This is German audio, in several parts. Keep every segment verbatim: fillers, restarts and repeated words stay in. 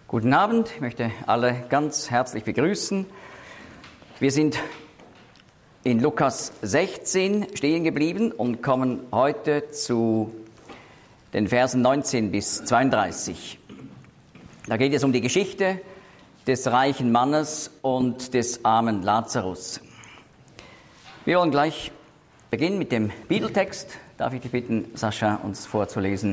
Guten Abend, ich möchte alle ganz herzlich begrüßen. Wir sind in Lukas sechzehn stehen geblieben und kommen heute zu den Versen neunzehn bis zweiunddreißig. Da geht es um die Geschichte des reichen Mannes und des armen Lazarus. Wir wollen gleich beginnen mit dem Bibeltext. Darf ich dich bitten, Sascha, uns vorzulesen?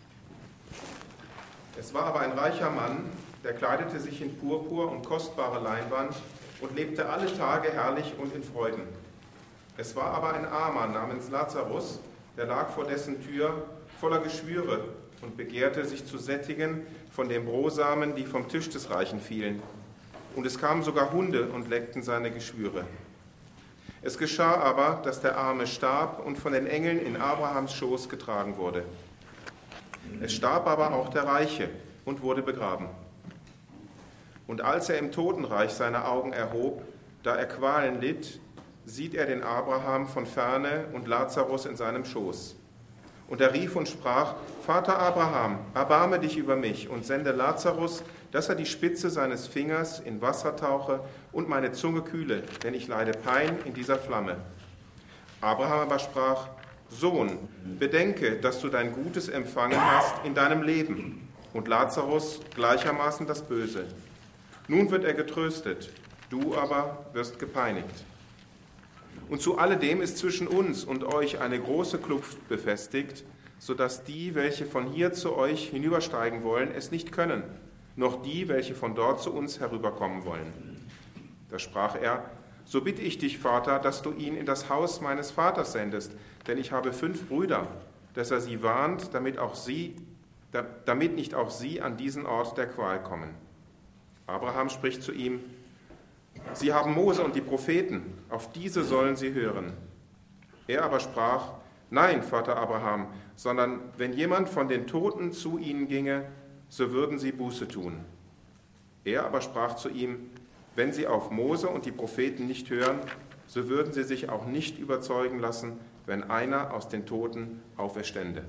Es war aber ein reicher Mann, der kleidete sich in Purpur und kostbare Leinwand und lebte alle Tage herrlich und in Freuden. Es war aber ein Armer namens Lazarus, der lag vor dessen Tür voller Geschwüre und begehrte, sich zu sättigen von den Brosamen, die vom Tisch des Reichen fielen. Und es kamen sogar Hunde und leckten seine Geschwüre. Es geschah aber, dass der Arme starb und von den Engeln in Abrahams Schoß getragen wurde. Es starb aber auch der Reiche und wurde begraben. Und als er im Totenreich seine Augen erhob, da er Qualen litt, sieht er den Abraham von ferne und Lazarus in seinem Schoß. Und er rief und sprach: Vater Abraham, erbarme dich über mich und sende Lazarus, dass er die Spitze seines Fingers in Wasser tauche und meine Zunge kühle, denn ich leide Pein in dieser Flamme. Abraham aber sprach: Sohn, bedenke, dass du dein Gutes empfangen hast in deinem Leben und Lazarus gleichermaßen das Böse. Nun wird er getröstet, du aber wirst gepeinigt. Und zu alledem ist zwischen uns und euch eine große Kluft befestigt, sodass die, welche von hier zu euch hinübersteigen wollen, es nicht können, noch die, welche von dort zu uns herüberkommen wollen. Da sprach er: So bitte ich dich, Vater, dass du ihn in das Haus meines Vaters sendest, denn ich habe fünf Brüder, dass er sie warnt, damit auch sie, damit nicht auch sie an diesen Ort der Qual kommen. Abraham spricht zu ihm: Sie haben Mose und die Propheten, auf diese sollen sie hören. Er aber sprach: Nein, Vater Abraham, sondern wenn jemand von den Toten zu ihnen ginge, so würden sie Buße tun. Er aber sprach zu ihm: Wenn sie auf Mose und die Propheten nicht hören, so würden sie sich auch nicht überzeugen lassen, wenn einer aus den Toten auferstände.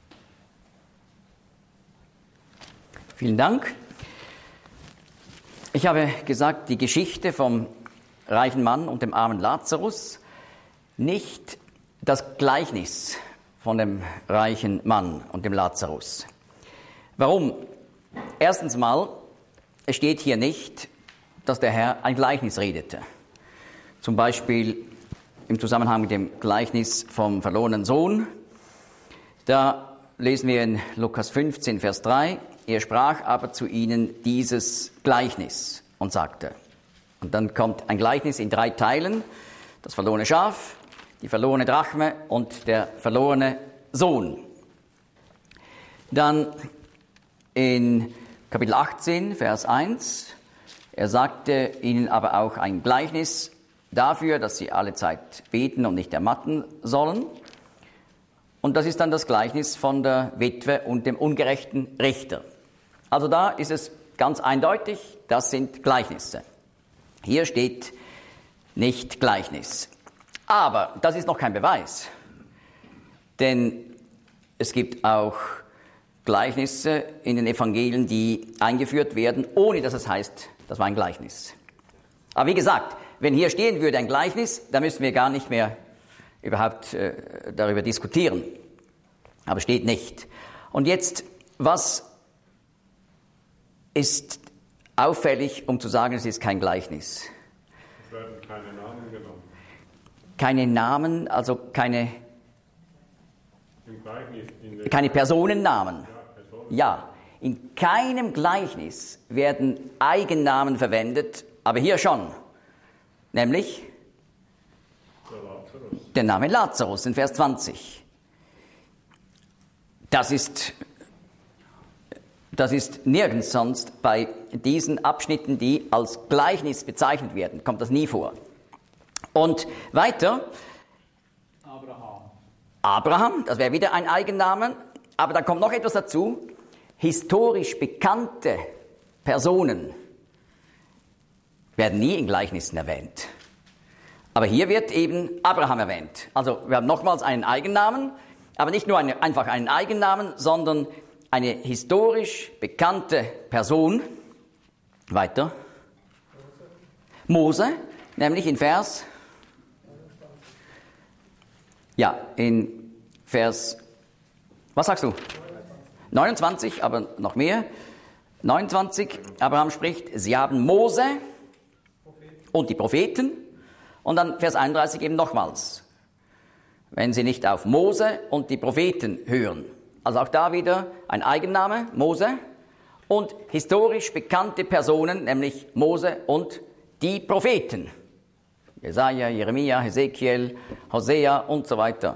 Vielen Dank. Ich habe gesagt, die Geschichte vom reichen Mann und dem armen Lazarus, nicht das Gleichnis von dem reichen Mann und dem Lazarus. Warum? Erstens mal, es steht hier nicht, dass der Herr ein Gleichnis redete. Zum Beispiel im Zusammenhang mit dem Gleichnis vom verlorenen Sohn. Da lesen wir in Lukas fünfzehn, Vers drei, er sprach aber zu ihnen dieses Gleichnis und sagte. Und dann kommt ein Gleichnis in drei Teilen: das verlorene Schaf, die verlorene Drachme und der verlorene Sohn. Dann in Kapitel achtzehn, Vers eins, er sagte ihnen aber auch ein Gleichnis dafür, dass sie alle Zeit beten und nicht ermatten sollen. Und das ist dann das Gleichnis von der Witwe und dem ungerechten Richter. Also da ist es ganz eindeutig, das sind Gleichnisse. Hier steht nicht Gleichnis. Aber das ist noch kein Beweis. Denn es gibt auch Gleichnisse in den Evangelien, die eingeführt werden, ohne dass es heißt, das war ein Gleichnis. Aber wie gesagt, wenn hier stehen würde ein Gleichnis, dann müssten wir gar nicht mehr überhaupt äh, darüber diskutieren. Aber steht nicht. Und jetzt, was ist auffällig, um zu sagen, es ist kein Gleichnis? Es werden keine Namen genommen. Keine Namen, also keine, Im Gleichnis in der keine Personennamen. Ja, Personen. Ja, in keinem Gleichnis werden Eigennamen verwendet, aber hier schon. Nämlich Der Lazarus. der Name Lazarus in Vers zwanzig. Das ist, das ist nirgends sonst bei diesen Abschnitten, die als Gleichnis bezeichnet werden, kommt das nie vor. Und weiter, Abraham. Abraham, das wäre wieder ein Eigennamen, aber da kommt noch etwas dazu. Historisch bekannte Personen werden nie in Gleichnissen erwähnt. Aber hier wird eben Abraham erwähnt. Also wir haben nochmals einen Eigennamen, aber nicht nur eine, einfach einen Eigennamen, sondern eine historisch bekannte Person, Weiter. Mose, nämlich in Vers, ja, in Vers, was sagst du? neunundzwanzig, aber noch mehr. neunundzwanzig, Abraham spricht, sie haben Mose und die Propheten. Und dann Vers einunddreißig eben nochmals. Wenn sie nicht auf Mose und die Propheten hören. Also auch da wieder ein Eigenname, Mose. Und historisch bekannte Personen, nämlich Mose und die Propheten. Jesaja, Jeremia, Hesekiel, Hosea und so weiter.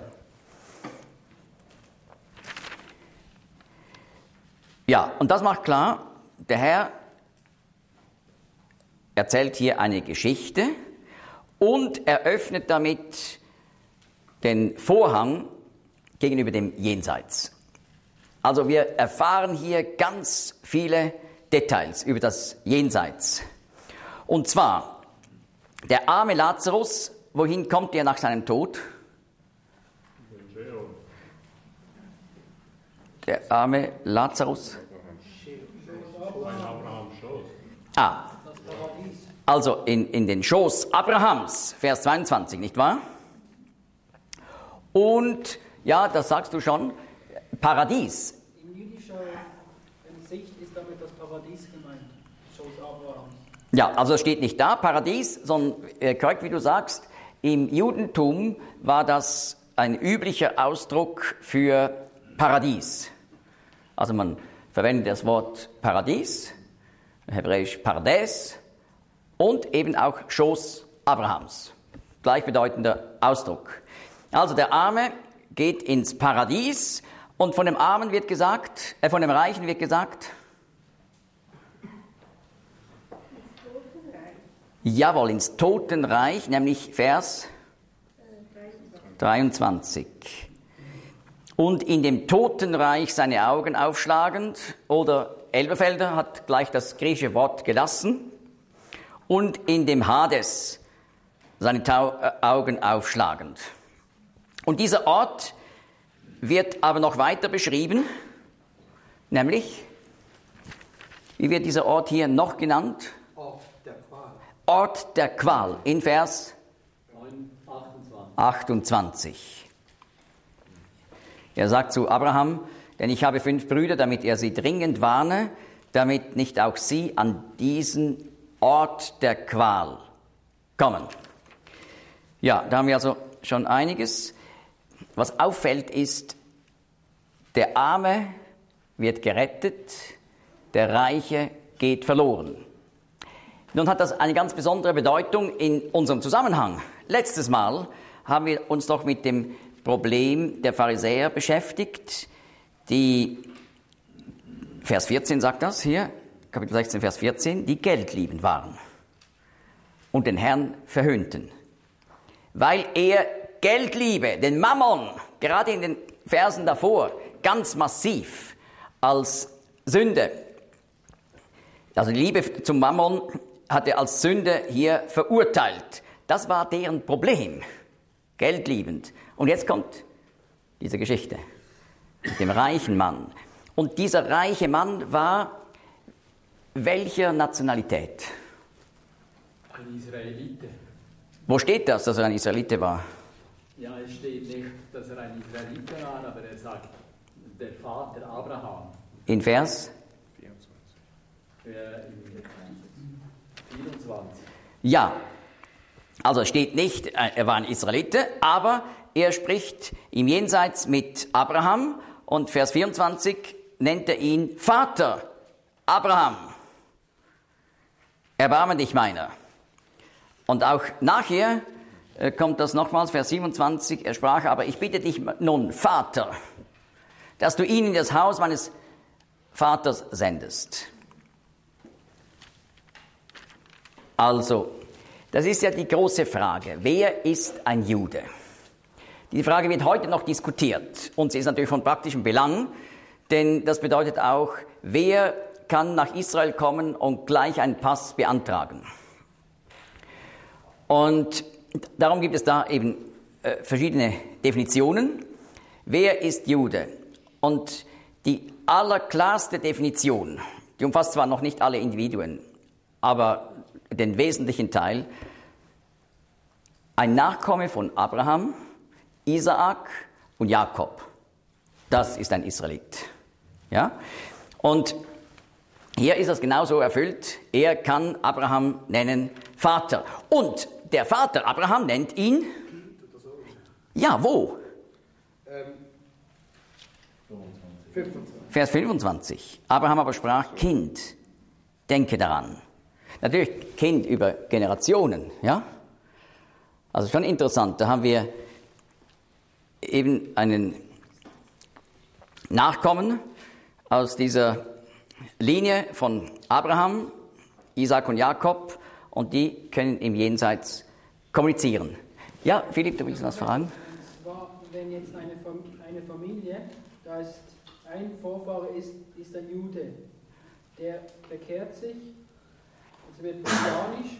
Ja, und das macht klar, der Herr erzählt hier eine Geschichte und eröffnet damit den Vorhang gegenüber dem Jenseits. Also wir erfahren hier ganz viele Details über das Jenseits. Und zwar, der arme Lazarus, wohin kommt er nach seinem Tod? Der arme Lazarus. Ah, also in, in den Schoß Abrahams, Vers zweiundzwanzig, nicht wahr? Und, ja, das sagst du schon, Paradies. In jüdischer Sicht ist damit das Paradies gemeint, Schoß Abrahams. Ja, also es steht nicht da, Paradies, sondern äh, korrekt, wie du sagst, im Judentum war das ein üblicher Ausdruck für Paradies. Also man verwendet das Wort Paradies, hebräisch Pardes, und eben auch Schoß Abrahams. Gleichbedeutender Ausdruck. Also der Arme geht ins Paradies und von dem Armen wird gesagt, äh, von dem Reichen wird gesagt, jawohl, ins Totenreich, nämlich Vers dreiundzwanzig. Und in dem Totenreich seine Augen aufschlagend, oder Elberfelder hat gleich das griechische Wort gelassen, und in dem Hades seine Tau- äh, Augen aufschlagend. Und dieser Ort wird aber noch weiter beschrieben, nämlich, wie wird dieser Ort hier noch genannt? Ort der Qual. Ort der Qual, in Vers achtundzwanzig. Er sagt zu Abraham, denn ich habe fünf Brüder, damit er sie dringend warne, damit nicht auch sie an diesen Ort der Qual kommen. Ja, da haben wir also schon einiges. Was auffällt ist, der Arme wird gerettet, der Reiche geht verloren. Nun hat das eine ganz besondere Bedeutung in unserem Zusammenhang. Letztes Mal haben wir uns doch mit dem Problem der Pharisäer beschäftigt, die, Vers vierzehn sagt das hier, Kapitel sechzehn, Vers vierzehn, die geldliebend waren und den Herrn verhöhnten. Weil er Geldliebe, den Mammon, gerade in den Versen davor, ganz massiv als Sünde, also die Liebe zum Mammon hat er als Sünde hier verurteilt. Das war deren Problem, geldliebend. Und jetzt kommt diese Geschichte mit dem reichen Mann. Und dieser reiche Mann war welcher Nationalität? Ein Israelite. Wo steht das, dass er ein Israelite war? Ja, es steht nicht, dass er ein Israelite war, aber er sagt, der Vater Abraham. In Vers? Äh, vierundzwanzig. Ja, also es steht nicht, er war ein Israelite, aber er spricht im Jenseits mit Abraham und Vers vierundzwanzig nennt er ihn Vater Abraham. Erbarme dich meiner. Und auch nachher äh, kommt das nochmals, Vers siebenundzwanzig, er sprach, aber ich bitte dich nun, Vater, dass du ihn in das Haus meines Vaters sendest. Also, das ist ja die große Frage. Wer ist ein Jude? Die Frage wird heute noch diskutiert und sie ist natürlich von praktischem Belang, denn das bedeutet auch, wer kann nach Israel kommen und gleich einen Pass beantragen. Und darum gibt es da eben äh, verschiedene Definitionen. Wer ist Jude? Und die allerklarste Definition, die umfasst zwar noch nicht alle Individuen, aber den wesentlichen Teil, ein Nachkomme von Abraham, Isaak und Jakob. Das ist ein Israelit. Ja? Und hier ist es genauso erfüllt. Er kann Abraham nennen Vater. Und der Vater Abraham nennt ihn. Ja, wo? Vers fünfundzwanzig. Abraham aber sprach: Kind, denke daran. Natürlich Kind über Generationen. Ja? Also schon interessant. Da haben wir eben einen Nachkommen aus dieser Linie von Abraham, Isaak und Jakob, und die können im Jenseits kommunizieren. Ja, Philipp, du willst was fragen? Und zwar, wenn jetzt eine, eine Familie, da ist ein Vorfahre ist, ist ein Jude, der bekehrt sich, es wird messianisch,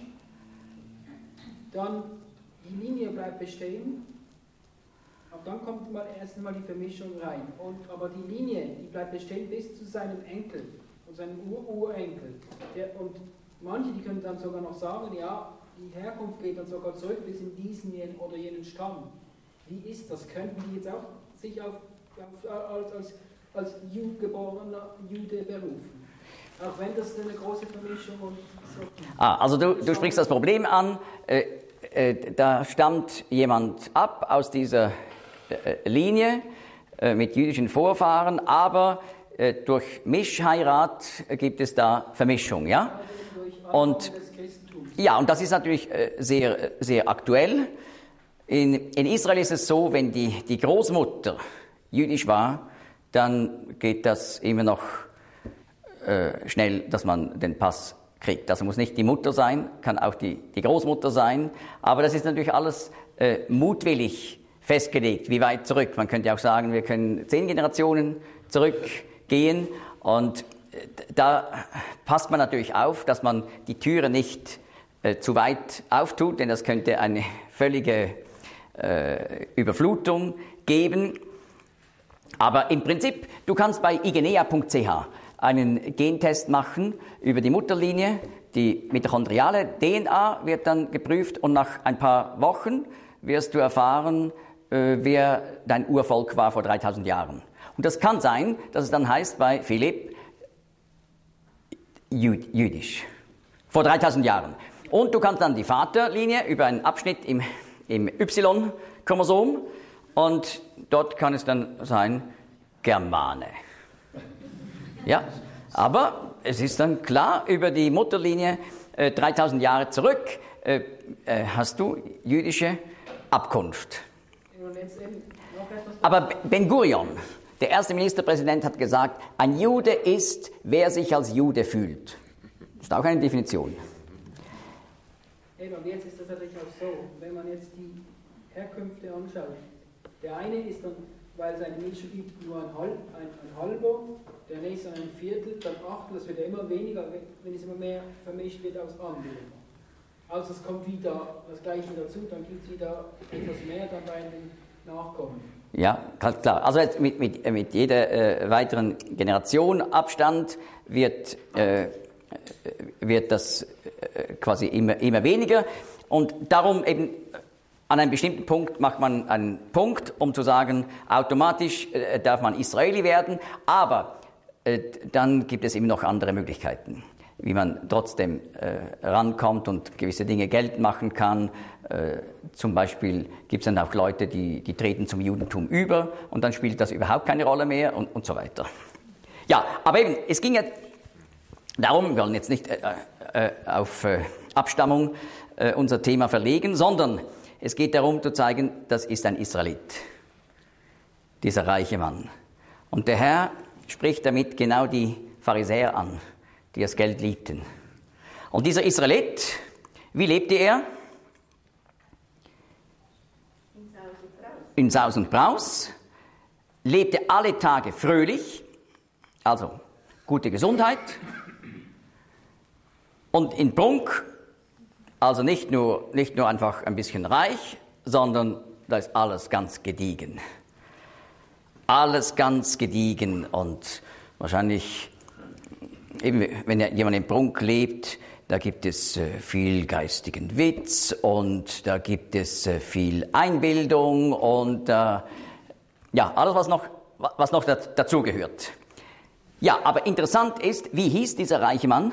dann die Linie bleibt bestehen, aber dann kommt mal erst einmal die Vermischung rein. Und, aber die Linie, die bleibt bestehen bis zu seinem Enkel und seinem Ururenkel. Der, und manche, die können dann sogar noch sagen, ja, die Herkunft geht dann sogar zurück bis in diesen oder jenen Stamm. Wie ist das? Könnten die jetzt auch sich auf, auf, als, als, als Jude, geborener Jude berufen? Auch wenn das eine große Vermischung und so. Ah, also du, du sprichst das Problem an. Äh, äh, da stammt jemand ab aus dieser äh, Linie äh, mit jüdischen Vorfahren, aber äh, durch Mischheirat gibt es da Vermischung, ja? Und ja, und das ist natürlich äh, sehr, sehr aktuell. In, in Israel ist es so, wenn die, die Großmutter jüdisch war, dann geht das immer noch äh, schnell, dass man den Pass kriegt. Also muss nicht die Mutter sein, kann auch die, die Großmutter sein. Aber das ist natürlich alles äh, mutwillig festgelegt, wie weit zurück. Man könnte auch sagen, wir können zehn Generationen zurückgehen. Und äh, da passt man natürlich auf, dass man die Türe nicht äh, zu weit auftut, denn das könnte eine völlige äh, Überflutung geben. Aber im Prinzip, du kannst bei igenea punkt c h einen Gentest machen über die Mutterlinie. Die mitochondriale D N A wird dann geprüft und nach ein paar Wochen wirst du erfahren, äh, wer dein Urvolk war vor dreitausend Jahren. Und das kann sein, dass es dann heißt bei Philipp Jüd, jüdisch, vor dreitausend Jahren. Und du kannst dann die Vaterlinie über einen Abschnitt im, im Y-Chromosom und dort kann es dann sein Germane. Ja, aber es ist dann klar, über die Mutterlinie äh, dreitausend Jahre zurück äh, äh, hast du jüdische Abkunft. Aber Ben Gurion, der erste Ministerpräsident, hat gesagt, ein Jude ist, wer sich als Jude fühlt. Das ist auch eine Definition. Eben, und jetzt ist das natürlich auch so, wenn man jetzt die Herkünfte anschaut, der eine ist dann, weil es eine Mischung gibt, nur ein, Halb, ein, ein halber, der nächste ein Viertel, dann Achtel, das wird ja immer weniger, wenn es immer mehr vermischt wird aus anderen. Also es kommt wieder das Gleiche dazu, dann gibt es wieder etwas mehr dann bei den Nachkommen. Ja, ganz klar. Also jetzt mit, mit, mit jeder äh, weiteren Generation Abstand wird, äh, wird das äh, quasi immer, immer weniger. Und darum eben an einem bestimmten Punkt macht man einen Punkt, um zu sagen, automatisch äh, darf man Israeli werden, aber äh, dann gibt es eben noch andere Möglichkeiten, wie man trotzdem äh, rankommt und gewisse Dinge geltend machen kann. Äh, zum Beispiel gibt es dann auch Leute, die, die treten zum Judentum über und dann spielt das überhaupt keine Rolle mehr und, und so weiter. Ja, aber eben, es ging ja darum, wir wollen jetzt nicht äh, äh, auf äh, Abstammung äh, unser Thema verlegen, sondern es geht darum zu zeigen, das ist ein Israelit, dieser reiche Mann. Und der Herr spricht damit genau die Pharisäer an, die das Geld liebten. Und dieser Israelit, wie lebte er? In Saus und Braus, lebte alle Tage fröhlich, also gute Gesundheit, und in Prunk, also nicht nur, nicht nur einfach ein bisschen reich, sondern da ist alles ganz gediegen. Alles ganz gediegen und wahrscheinlich, eben wenn jemand in Prunk lebt, da gibt es äh, viel geistigen Witz und da gibt es äh, viel Einbildung und äh, ja, alles, was noch, was noch da, dazugehört. Ja, aber interessant ist, wie hieß dieser reiche Mann?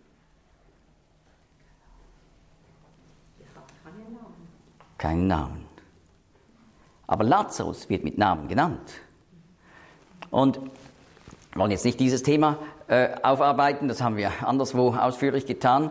Keinen Namen. Aber Lazarus wird mit Namen genannt. Und wir wollen jetzt nicht dieses Thema äh, aufarbeiten, das haben wir anderswo ausführlich getan.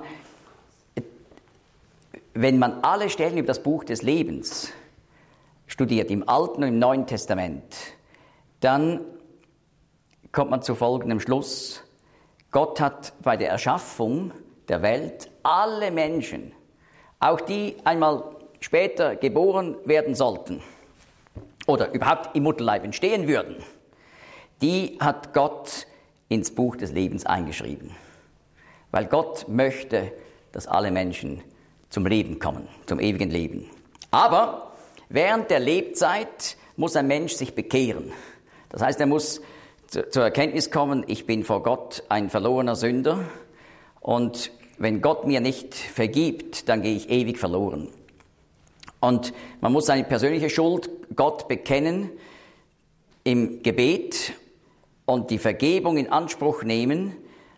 Wenn man alle Stellen über das Buch des Lebens studiert, im Alten und im Neuen Testament, dann kommt man zu folgendem Schluss. Gott hat bei der Erschaffung der Welt alle Menschen, auch die einmal später geboren werden sollten oder überhaupt im Mutterleib entstehen würden, die hat Gott ins Buch des Lebens eingeschrieben. Weil Gott möchte, dass alle Menschen zum Leben kommen, zum ewigen Leben. Aber während der Lebzeit muss ein Mensch sich bekehren. Das heißt, er muss zu, zur Erkenntnis kommen, ich bin vor Gott ein verlorener Sünder und wenn Gott mir nicht vergibt, dann gehe ich ewig verloren. Und man muss seine persönliche Schuld Gott bekennen im Gebet und die Vergebung in Anspruch nehmen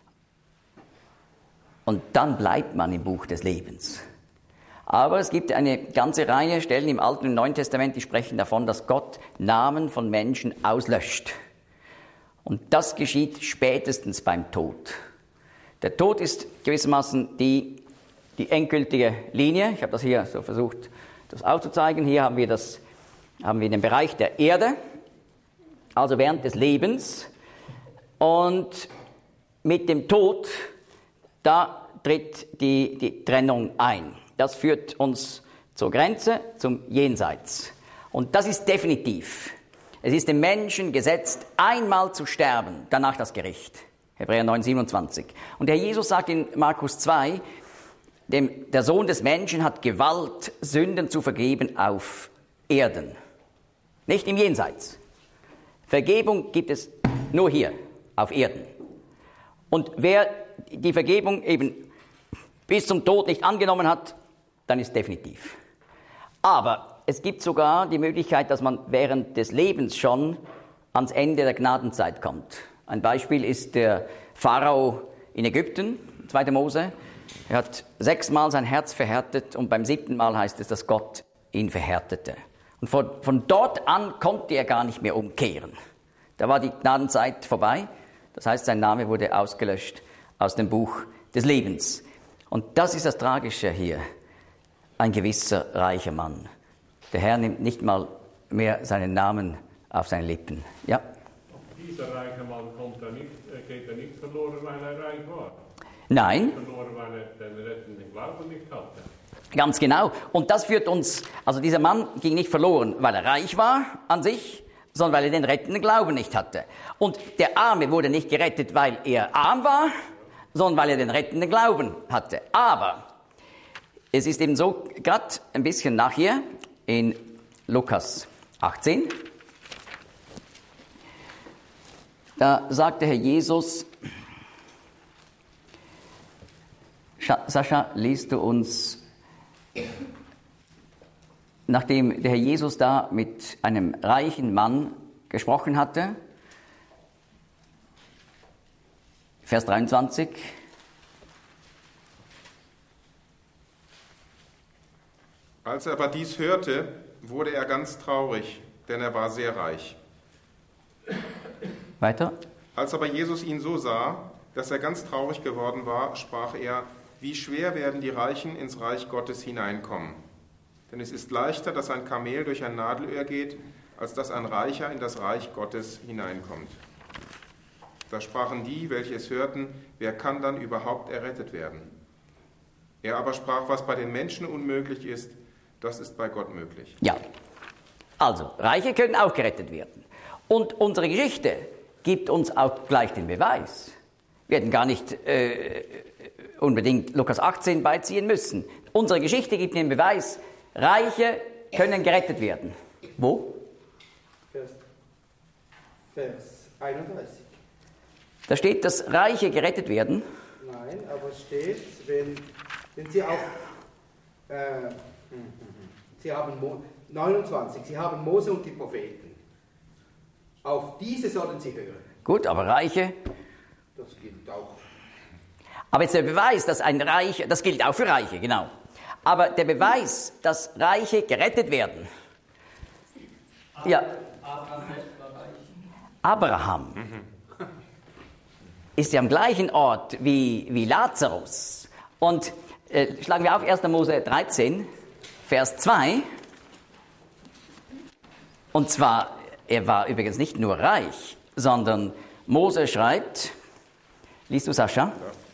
und dann bleibt man im Buch des Lebens. Aber es gibt eine ganze Reihe Stellen im Alten und Neuen Testament, die sprechen davon, dass Gott Namen von Menschen auslöscht. Und das geschieht spätestens beim Tod. Der Tod ist gewissermaßen die, die endgültige Linie. Ich habe das hier so versucht, das aufzuzeigen. Hier haben wir, das, haben wir den Bereich der Erde, also während des Lebens. Und mit dem Tod, da tritt die, die Trennung ein. Das führt uns zur Grenze, zum Jenseits. Und das ist definitiv. Es ist dem Menschen gesetzt, einmal zu sterben, danach das Gericht. Hebräer neun, siebenundzwanzig. Und der Jesus sagt in Markus zwei, dem, der Sohn des Menschen hat Gewalt, Sünden zu vergeben auf Erden. Nicht im Jenseits. Vergebung gibt es nur hier, auf Erden. Und wer die Vergebung eben bis zum Tod nicht angenommen hat, dann ist definitiv. Aber es gibt sogar die Möglichkeit, dass man während des Lebens schon ans Ende der Gnadenzeit kommt. Ein Beispiel ist der Pharao in Ägypten, zweiter Mose. Er hat sechsmal sein Herz verhärtet und beim siebten Mal heißt es, dass Gott ihn verhärtete. Und von, von dort an konnte er gar nicht mehr umkehren. Da war die Gnadenzeit vorbei. Das heißt, sein Name wurde ausgelöscht aus dem Buch des Lebens. Und das ist das Tragische hier. Ein gewisser reicher Mann. Der Herr nimmt nicht mal mehr seinen Namen auf seine Lippen. Ja? Dieser reiche Mann kommt er nicht, geht er nicht verloren, weil er reich war. Nein. Verloren, weil er den rettenden Glauben nicht hatte. Ganz genau. Und das führt uns, also dieser Mann ging nicht verloren, weil er reich war an sich, sondern weil er den rettenden Glauben nicht hatte. Und der Arme wurde nicht gerettet, weil er arm war, sondern weil er den rettenden Glauben hatte. Aber es ist eben so, gerade ein bisschen nachher in Lukas achtzehn, da sagte Herr Jesus, Sascha, liest du uns, nachdem der Herr Jesus da mit einem reichen Mann gesprochen hatte, Vers dreiundzwanzig, als er aber dies hörte, wurde er ganz traurig, denn er war sehr reich. Weiter. Als aber Jesus ihn so sah, dass er ganz traurig geworden war, sprach er, wie schwer werden die Reichen ins Reich Gottes hineinkommen. Denn es ist leichter, dass ein Kamel durch ein Nadelöhr geht, als dass ein Reicher in das Reich Gottes hineinkommt. Da sprachen die, welche es hörten, wer kann dann überhaupt errettet werden? Er aber sprach, was bei den Menschen unmöglich ist, das ist bei Gott möglich. Ja, also Reiche können auch gerettet werden. Und unsere Geschichte gibt uns auch gleich den Beweis. Wir hätten gar nicht äh, unbedingt Lukas achtzehn beiziehen müssen. Unsere Geschichte gibt den Beweis, Reiche können gerettet werden. Wo? Vers, Vers einunddreißig. Da steht, dass Reiche gerettet werden. Nein, aber es steht, wenn, wenn Sie auf, äh, Sie haben Mo, neunundzwanzig, Sie haben Mose und die Propheten. Auf diese sollen Sie hören. Gut, aber Reiche. Das gilt auch. Aber jetzt der Beweis, dass ein Reiche, das gilt auch für Reiche, genau. Aber der Beweis, dass Reiche gerettet werden. Ja. Abraham ist ja am gleichen Ort wie, wie Lazarus. Und äh, schlagen wir auf erster Mose dreizehn, Vers zwei. Und zwar, er war übrigens nicht nur reich, sondern Mose schreibt, liest du, Sascha?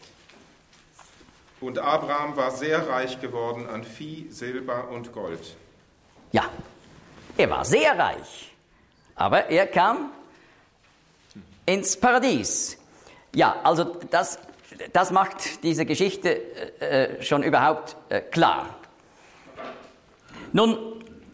Und Abraham war sehr reich geworden an Vieh, Silber und Gold. Ja, er war sehr reich, aber er kam ins Paradies. Ja, also das, das macht diese Geschichte äh, schon überhaupt äh, klar. Nun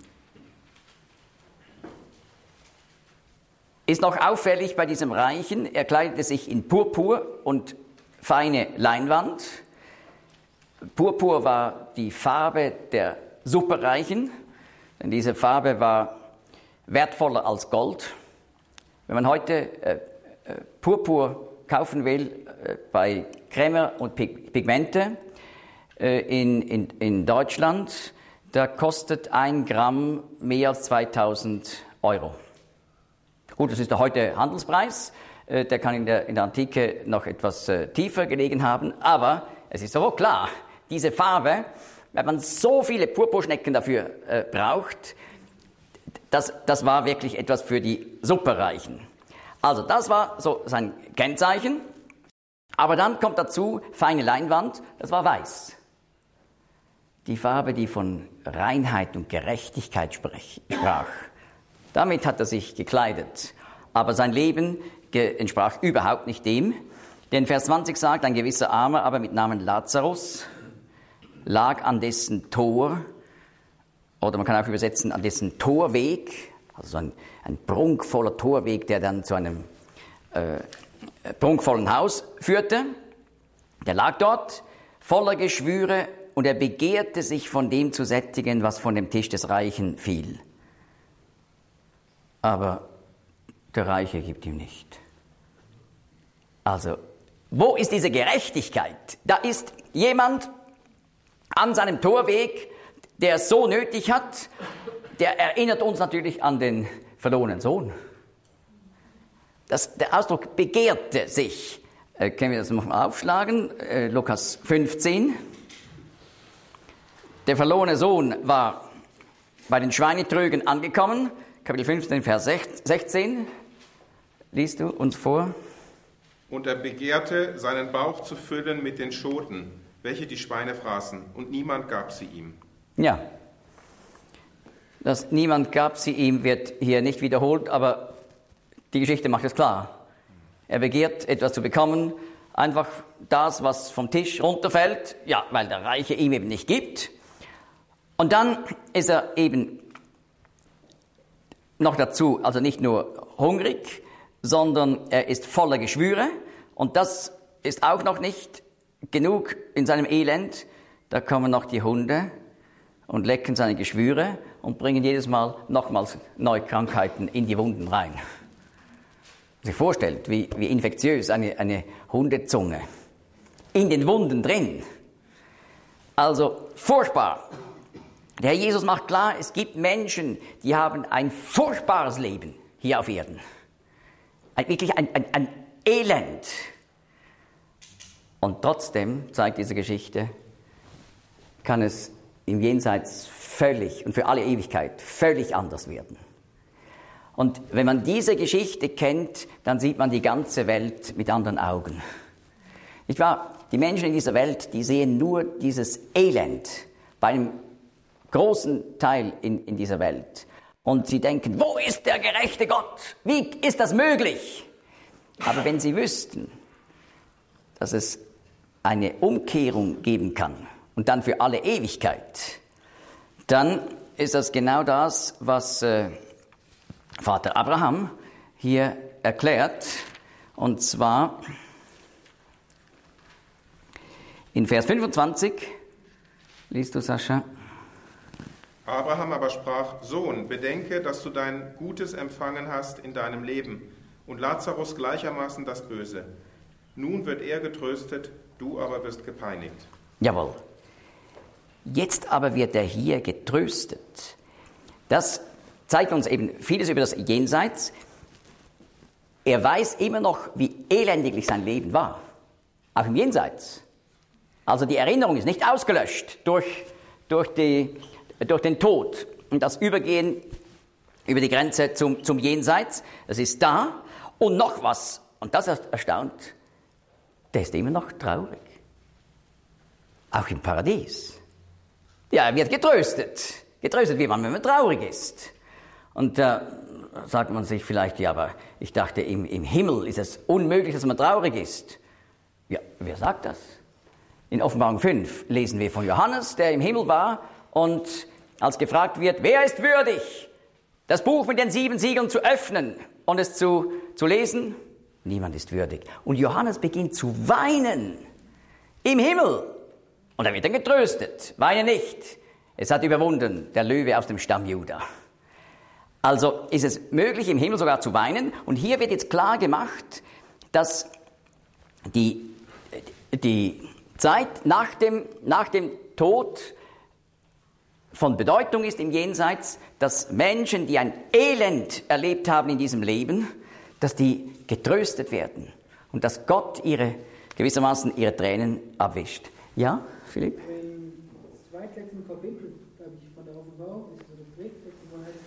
ist noch auffällig bei diesem Reichen, er kleidete sich in Purpur und feine Leinwand. Purpur war die Farbe der Superreichen, denn diese Farbe war wertvoller als Gold. Wenn man heute äh, äh, Purpur kaufen will äh, bei Krämer und Pig- Pigmente äh, in, in, in Deutschland, da kostet ein Gramm mehr als zweitausend Euro. Gut, das ist der heute Handelspreis, äh, der kann in der, in der Antike noch etwas äh, tiefer gelegen haben, aber es ist so klar, diese Farbe, wenn man so viele Purpurschnecken dafür äh, braucht, das, das war wirklich etwas für die Superreichen. Also das war so sein Kennzeichen. Aber dann kommt dazu feine Leinwand, das war weiß. Die Farbe, die von Reinheit und Gerechtigkeit sprach. Damit hat er sich gekleidet. Aber sein Leben ge- entsprach überhaupt nicht dem. Denn Vers zwanzig sagt, ein gewisser Armer, aber mit Namen Lazarus, lag an dessen Tor, oder man kann auch übersetzen, an dessen Torweg, also so ein, ein prunkvoller Torweg, der dann zu einem äh, prunkvollen Haus führte. Der lag dort, voller Geschwüre, und er begehrte sich von dem zu sättigen, was von dem Tisch des Reichen fiel. Aber der Reiche gibt ihm nicht. Also, wo ist diese Gerechtigkeit? Da ist jemand an seinem Torweg, der es so nötig hat, der erinnert uns natürlich an den verlorenen Sohn. Das, der Ausdruck begehrte sich. Äh, können wir das nochmal aufschlagen? Äh, Lukas fünfzehn. Der verlorene Sohn war bei den Schweinetrögen angekommen. Kapitel fünfzehn, Vers sechzehn. Liest du uns vor? Und er begehrte, seinen Bauch zu füllen mit den Schoten, welche die Schweine fraßen, und niemand gab sie ihm. Ja, das niemand gab sie ihm wird hier nicht wiederholt, aber die Geschichte macht es klar. Er begehrt, etwas zu bekommen, einfach das, was vom Tisch runterfällt, ja, weil der Reiche ihm eben nicht gibt. Und dann ist er eben noch dazu, also nicht nur hungrig, sondern er ist voller Geschwüre. Und das ist auch noch nicht genug in seinem Elend. Da kommen noch die Hunde und lecken seine Geschwüre und bringen jedes Mal nochmals neue Krankheiten in die Wunden rein. Sich vorstellt, wie, wie infektiös eine, eine Hundezunge in den Wunden drin. Also furchtbar. Der Herr Jesus macht klar, es gibt Menschen, die haben ein furchtbares Leben hier auf Erden. Ein, wirklich ein, ein, ein Elend. Und trotzdem, zeigt diese Geschichte, kann es im Jenseits völlig und für alle Ewigkeit völlig anders werden. Und wenn man diese Geschichte kennt, dann sieht man die ganze Welt mit anderen Augen. Nicht wahr? Die Menschen in dieser Welt, die sehen nur dieses Elend bei einem großen Teil in, in dieser Welt. Und sie denken, wo ist der gerechte Gott? Wie ist das möglich? Aber wenn sie wüssten, dass es eine Umkehrung geben kann und dann für alle Ewigkeit, dann ist das genau das, was äh, Vater Abraham hier erklärt. Und zwar In Vers fünfundzwanzig, liest du, Sascha? Abraham aber sprach, Sohn, bedenke, dass du dein Gutes empfangen hast in deinem Leben und Lazarus gleichermaßen das Böse. Nun wird er getröstet, du aber wirst gepeinigt. Jawohl. Jetzt aber wird er hier getröstet. Das zeigt uns eben vieles über das Jenseits. Er weiß immer noch, wie elendiglich sein Leben war. Auch im Jenseits. Also die Erinnerung ist nicht ausgelöscht durch, durch, die, durch den Tod und das Übergehen über die Grenze zum, zum Jenseits. Das ist da. Und noch was, und das erstaunt, der ist immer noch traurig. Auch im Paradies. Ja, er wird getröstet. Getröstet, wie man, wenn man traurig ist. Und da äh, sagt man sich vielleicht, ja, aber ich dachte, im, im Himmel ist es unmöglich, dass man traurig ist. Ja, wer sagt das? In Offenbarung fünf lesen wir von Johannes, der im Himmel war und als gefragt wird, wer ist würdig, das Buch mit den sieben Siegeln zu öffnen und es zu, zu lesen? Niemand ist würdig. Und Johannes beginnt zu weinen im Himmel. Und er wird dann getröstet. Weine nicht. Es hat überwunden, der Löwe aus dem Stamm Juda. Also ist es möglich, im Himmel sogar zu weinen. Und hier wird jetzt klar gemacht, dass die, die Zeit nach dem, nach dem Tod von Bedeutung ist im Jenseits, dass Menschen, die ein Elend erlebt haben in diesem Leben, dass die getröstet werden und dass Gott ihre, gewissermaßen ihre Tränen abwischt. Ja, Philipp? Im zweitletzten Kapitel, glaube ich, von der Offenbarung, ist es der drittletzte, wo heißt,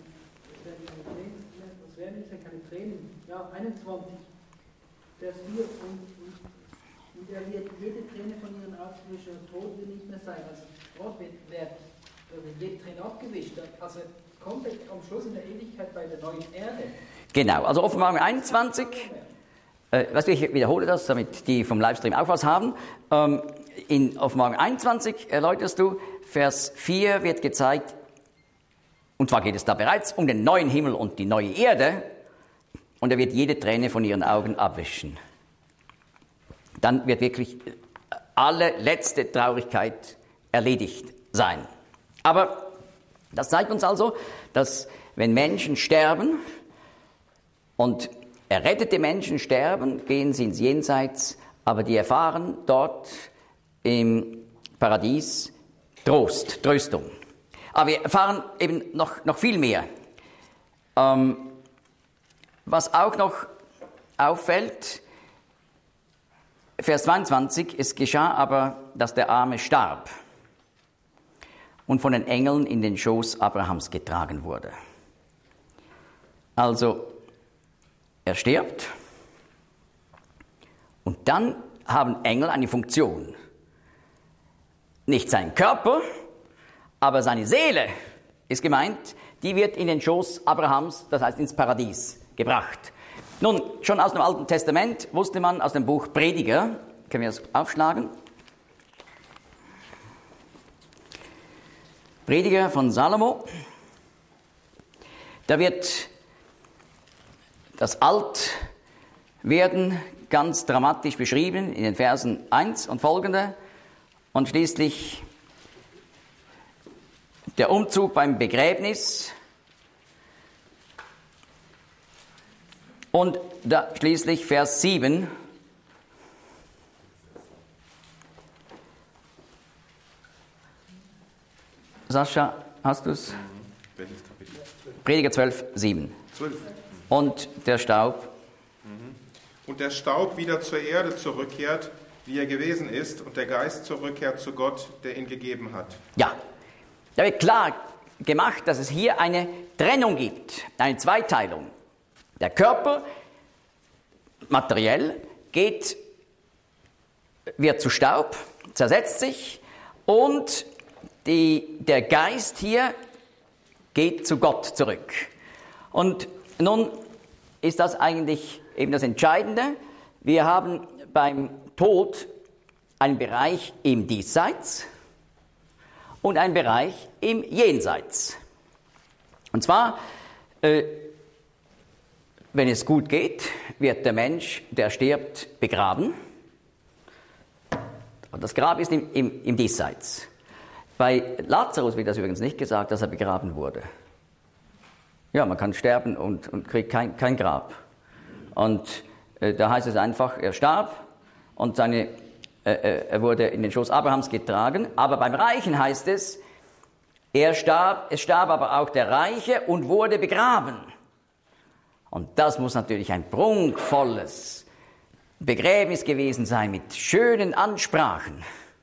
was werden jetzt keine Tränen? Ja, einundzwanzig, Vers vier, und, und, und er wird jede Träne von ihren Augen abwischen, und Tod wird nicht mehr sein. Also Gott wird, wird, wird jede Träne abgewischt. Also kommt am Schluss in der Ewigkeit bei der neuen Erde. Genau, also Offenbarung einundzwanzig, äh, was ich wiederhole das, damit die vom Livestream auch was haben. Ähm, in Offenbarung einundzwanzig erläuterst du, Vers vier wird gezeigt, und zwar geht es da bereits um den neuen Himmel und die neue Erde, und er wird jede Träne von ihren Augen abwischen. Dann wird wirklich alle letzte Traurigkeit erledigt sein. Aber das zeigt uns also, dass wenn Menschen sterben und errettete Menschen sterben, gehen sie ins Jenseits, aber die erfahren dort im Paradies Trost, Tröstung. Aber wir erfahren eben noch, noch viel mehr. Ähm, was auch noch auffällt, Vers zweiundzwanzig, es geschah aber, dass der Arme starb und von den Engeln in den Schoß Abrahams getragen wurde. Also, er stirbt und dann haben Engel eine Funktion. Nicht sein Körper, aber seine Seele ist gemeint, die wird in den Schoß Abrahams, das heißt ins Paradies, gebracht. Nun, schon aus dem Alten Testament wusste man aus dem Buch Prediger, können wir das aufschlagen? Prediger von Salomo, da wird das Altwerden ganz dramatisch beschrieben in den Versen eins und folgende und schließlich der Umzug beim Begräbnis und da schließlich Vers sieben. Sascha, hast du es? Welches Kapitel? Prediger zwölf, sieben. zwölf. Und der Staub. Und der Staub wieder zur Erde zurückkehrt, wie er gewesen ist, und der Geist zurückkehrt zu Gott, der ihn gegeben hat. Ja, da wird klar gemacht, dass es hier eine Trennung gibt, eine Zweiteilung. Der Körper, materiell, geht, wird zu Staub, zersetzt sich und die, der Geist hier geht zu Gott zurück. Und nun ist das eigentlich eben das Entscheidende. Wir haben beim Tod einen Bereich im Diesseits und einen Bereich im Jenseits. Und zwar, äh, wenn es gut geht, wird der Mensch, der stirbt, begraben. Und das Grab ist im, im, im Diesseits. Bei Lazarus wird das übrigens nicht gesagt, dass er begraben wurde. Ja, man kann sterben und, und kriegt kein, kein Grab. Und äh, da heißt es einfach, er starb und seine, äh, er wurde in den Schoß Abrahams getragen. Aber beim Reichen heißt es, er starb, es starb aber auch der Reiche und wurde begraben. Und das muss natürlich ein prunkvolles Begräbnis gewesen sein mit schönen Ansprachen.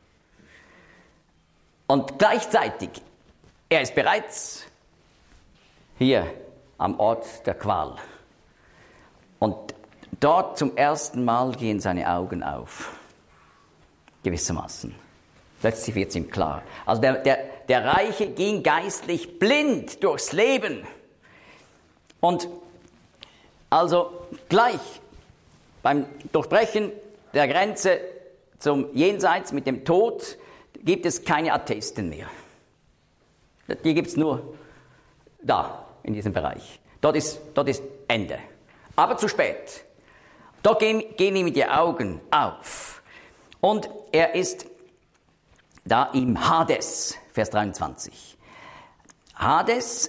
Und gleichzeitig, er ist bereits hier am Ort der Qual. Und dort zum ersten Mal gehen seine Augen auf, gewissermaßen. Plötzlich wird es ihm klar. Also der, der, der Reiche ging geistlich blind durchs Leben. Und also gleich beim Durchbrechen der Grenze zum Jenseits mit dem Tod gibt es keine Atheisten mehr. Die gibt es nur da, in diesem Bereich. Dort ist, dort ist Ende. Aber zu spät. Dort gehen, gehen ihm die Augen auf. Und er ist da im Hades, Vers dreiundzwanzig. Hades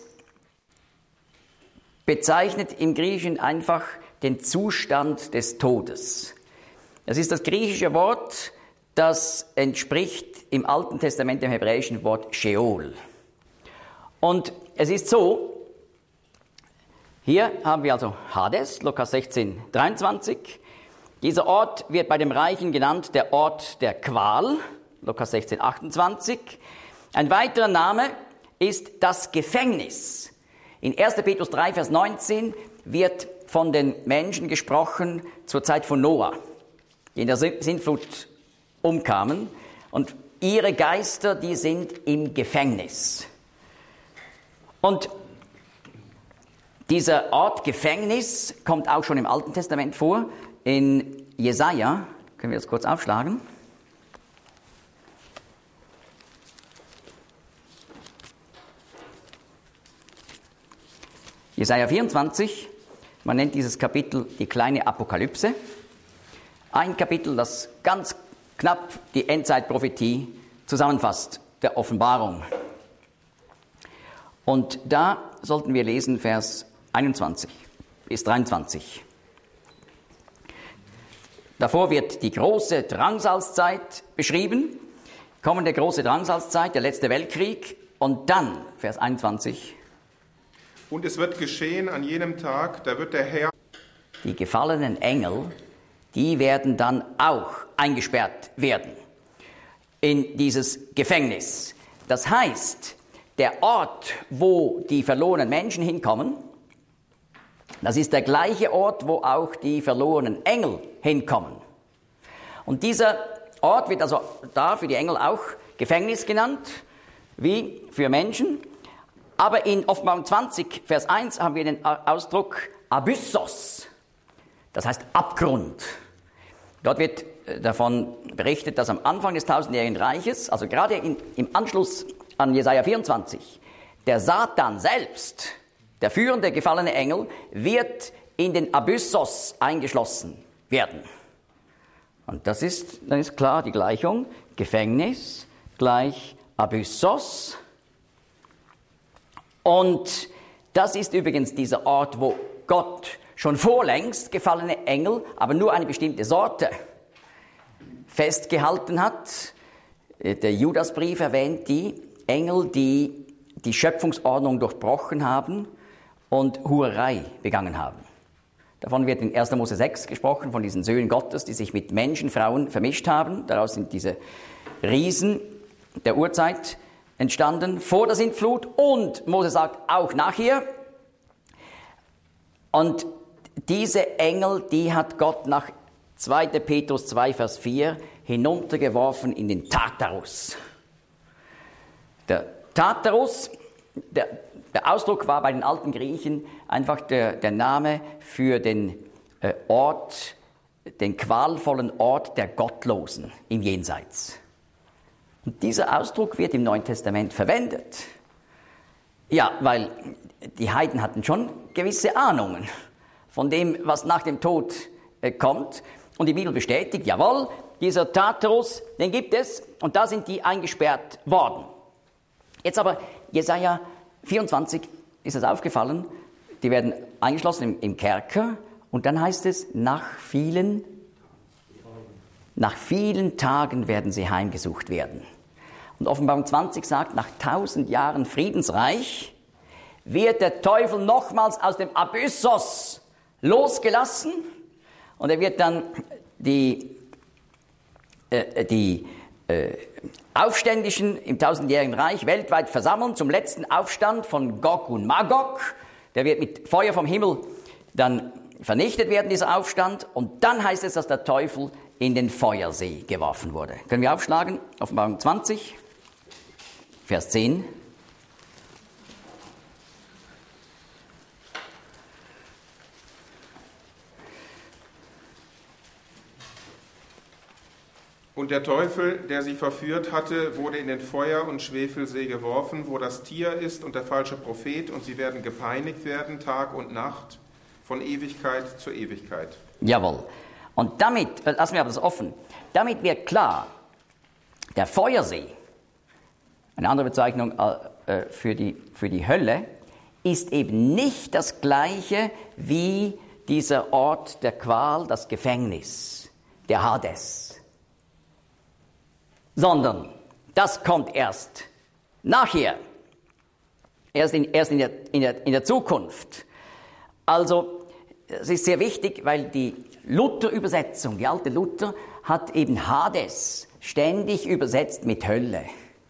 bezeichnet im Griechischen einfach den Zustand des Todes. Das ist das griechische Wort, das entspricht im Alten Testament dem hebräischen Wort Sheol. Und es ist so, hier haben wir also Hades, Lukas sechzehn, dreiundzwanzig. Dieser Ort wird bei dem Reichen genannt der Ort der Qual, Lukas sechzehn, achtundzwanzig. Ein weiterer Name ist das Gefängnis. In erster Petrus drei, Vers neunzehn wird von den Menschen gesprochen zur Zeit von Noah, die in der Sintflut umkamen. Und ihre Geister, die sind im Gefängnis. Und dieser Ort Gefängnis kommt auch schon im Alten Testament vor. In Jesaja, können wir das kurz aufschlagen. Jesaja vierundzwanzig, man nennt dieses Kapitel die kleine Apokalypse. Ein Kapitel, das ganz knapp die Endzeitprophetie zusammenfasst, der Offenbarung. Und da sollten wir lesen Vers einundzwanzig bis dreiundzwanzig. Davor wird die große Drangsalzzeit beschrieben, kommende große Drangsalzzeit, der letzte Weltkrieg, und dann, Vers einundzwanzig. Und es wird geschehen an jenem Tag, da wird der Herr... Die gefallenen Engel, die werden dann auch eingesperrt werden in dieses Gefängnis. Das heißt, der Ort, wo die verlorenen Menschen hinkommen, das ist der gleiche Ort, wo auch die verlorenen Engel hinkommen. Und dieser Ort wird also da für die Engel auch Gefängnis genannt, wie für Menschen. Aber in Offenbarung zwanzig, Vers eins haben wir den Ausdruck Abyssos, das heißt Abgrund. Dort wird davon berichtet, dass am Anfang des tausendjährigen Reiches, also gerade in, im Anschluss an Jesaja vierundzwanzig, der Satan selbst, der führende gefallene Engel, wird in den Abyssos eingeschlossen werden. Und das ist, dann ist klar die Gleichung, Gefängnis gleich Abyssos. Und das ist übrigens dieser Ort, wo Gott schon vorlängst gefallene Engel, aber nur eine bestimmte Sorte, festgehalten hat. Der Judasbrief erwähnt die Engel, die die Schöpfungsordnung durchbrochen haben und Hurerei begangen haben. Davon wird in erster Mose sechs gesprochen, von diesen Söhnen Gottes, die sich mit Menschen, Frauen vermischt haben. Daraus sind diese Riesen der Urzeit entstanden, vor der Sintflut, und Mose sagt auch nachher. Und diese Engel, die hat Gott nach zweiter Petrus zwei, Vers vier hinuntergeworfen in den Tartarus. Der Tartarus, der, der Ausdruck war bei den alten Griechen einfach der, der Name für den äh, Ort, den qualvollen Ort der Gottlosen im Jenseits. Und dieser Ausdruck wird im Neuen Testament verwendet. Ja, weil die Heiden hatten schon gewisse Ahnungen von dem, was nach dem Tod äh, kommt. Und die Bibel bestätigt, jawohl, dieser Tartarus, den gibt es, und da sind die eingesperrt worden. Jetzt aber, Jesaja vierundzwanzig ist es aufgefallen, die werden eingeschlossen im, im Kerker, und dann heißt es, nach vielen, nach vielen Tagen werden sie heimgesucht werden. Und Offenbarung zwanzig sagt, nach tausend Jahren Friedensreich wird der Teufel nochmals aus dem Abyssos losgelassen, und er wird dann die, äh, die äh, Aufständischen im tausendjährigen Reich weltweit versammeln zum letzten Aufstand von Gog und Magog. Der wird mit Feuer vom Himmel dann vernichtet werden, dieser Aufstand. Und dann heißt es, dass der Teufel in den Feuersee geworfen wurde. Können wir aufschlagen? Offenbarung zwanzig, Vers zehn. Und der Teufel, der sie verführt hatte, wurde in den Feuer- und Schwefelsee geworfen, wo das Tier ist und der falsche Prophet, und sie werden gepeinigt werden, Tag und Nacht, von Ewigkeit zu Ewigkeit. Jawohl. Und damit, lassen wir aber das offen, damit wird klar, der Feuersee, eine andere Bezeichnung äh, für, die, für die Hölle, ist eben nicht das gleiche wie dieser Ort der Qual, das Gefängnis, der Hades. Sondern das kommt erst nachher, erst in, erst in, der, in, der, in der Zukunft. Also es ist sehr wichtig, weil die Luther-Übersetzung, die alte Luther, hat eben Hades ständig übersetzt mit Hölle.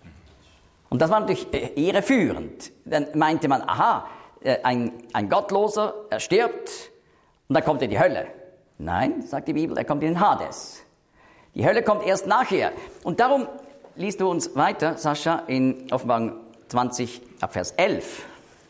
Und das war natürlich irreführend. Dann meinte man, aha, ein, ein Gottloser, er stirbt und dann kommt er in die Hölle. Nein, sagt die Bibel, er kommt in den Hades. Die Hölle kommt erst nachher. Und darum liest du uns weiter, Sascha, in Offenbarung zwanzig, ab Vers elf.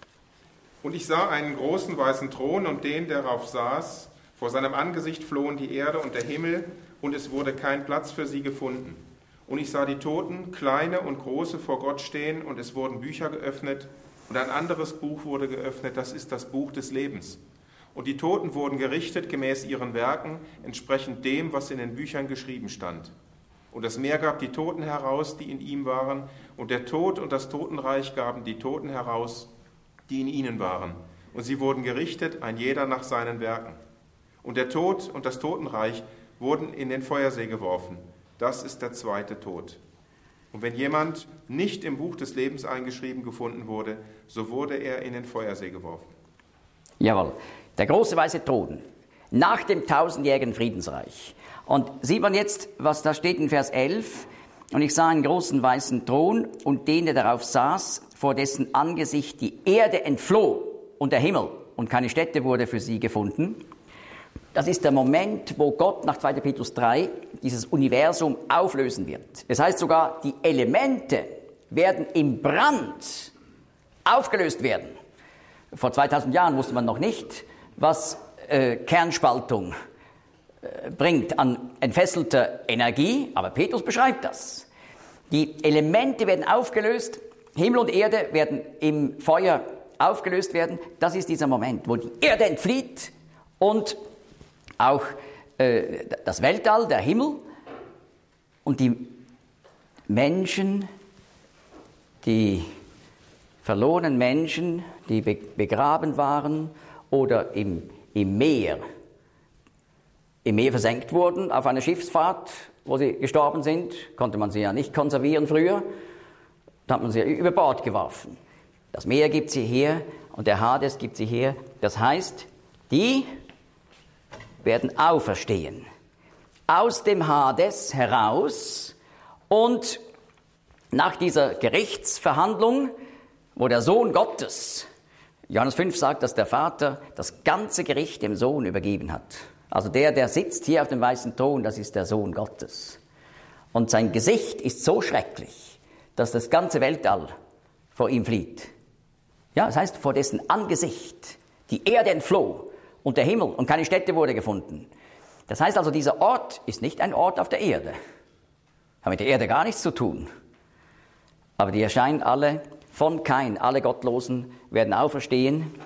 Und ich sah einen großen weißen Thron und den, der darauf saß. Vor seinem Angesicht flohen die Erde und der Himmel, und es wurde kein Platz für sie gefunden. Und ich sah die Toten, kleine und große, vor Gott stehen, und es wurden Bücher geöffnet, und ein anderes Buch wurde geöffnet, das ist das Buch des Lebens. Und die Toten wurden gerichtet gemäß ihren Werken, entsprechend dem, was in den Büchern geschrieben stand. Und das Meer gab die Toten heraus, die in ihm waren, und der Tod und das Totenreich gaben die Toten heraus, die in ihnen waren. Und sie wurden gerichtet, ein jeder nach seinen Werken. Und der Tod und das Totenreich wurden in den Feuersee geworfen. Das ist der zweite Tod. Und wenn jemand nicht im Buch des Lebens eingeschrieben gefunden wurde, so wurde er in den Feuersee geworfen. Jawohl. Der große weiße Thron, nach dem tausendjährigen Friedensreich. Und sieht man jetzt, was da steht in Vers elf. Und ich sah einen großen weißen Thron und den, der darauf saß, vor dessen Angesicht die Erde entfloh und der Himmel, und keine Stätte wurde für sie gefunden. Das ist der Moment, wo Gott nach zweiter Petrus drei dieses Universum auflösen wird. Es heißt sogar, die Elemente werden im Brand aufgelöst werden. Vor zweitausend Jahren wusste man noch nicht, was äh, Kernspaltung äh, bringt an entfesselter Energie, aber Petrus beschreibt das. Die Elemente werden aufgelöst, Himmel und Erde werden im Feuer aufgelöst werden. Das ist dieser Moment, wo die Erde entflieht und auch äh, das Weltall, der Himmel, und die Menschen, die verlorenen Menschen, die begraben waren oder im, im Meer, im Meer versenkt wurden, auf einer Schiffsfahrt, wo sie gestorben sind, konnte man sie ja nicht konservieren früher, da hat man sie über Bord geworfen. Das Meer gibt sie her und der Hades gibt sie her. Das heißt, die werden auferstehen. Aus dem Hades heraus, und nach dieser Gerichtsverhandlung, wo der Sohn Gottes, Johannes fünf sagt, dass der Vater das ganze Gericht dem Sohn übergeben hat. Also der, der sitzt hier auf dem weißen Thron, das ist der Sohn Gottes. Und sein Gesicht ist so schrecklich, dass das ganze Weltall vor ihm flieht. Ja, das heißt, vor dessen Angesicht die Erde entfloh und der Himmel, und keine Stätte wurde gefunden. Das heißt also, dieser Ort ist nicht ein Ort auf der Erde. Hat mit der Erde gar nichts zu tun. Aber die erscheinen alle von Kain, alle Gottlosen werden auferstehen.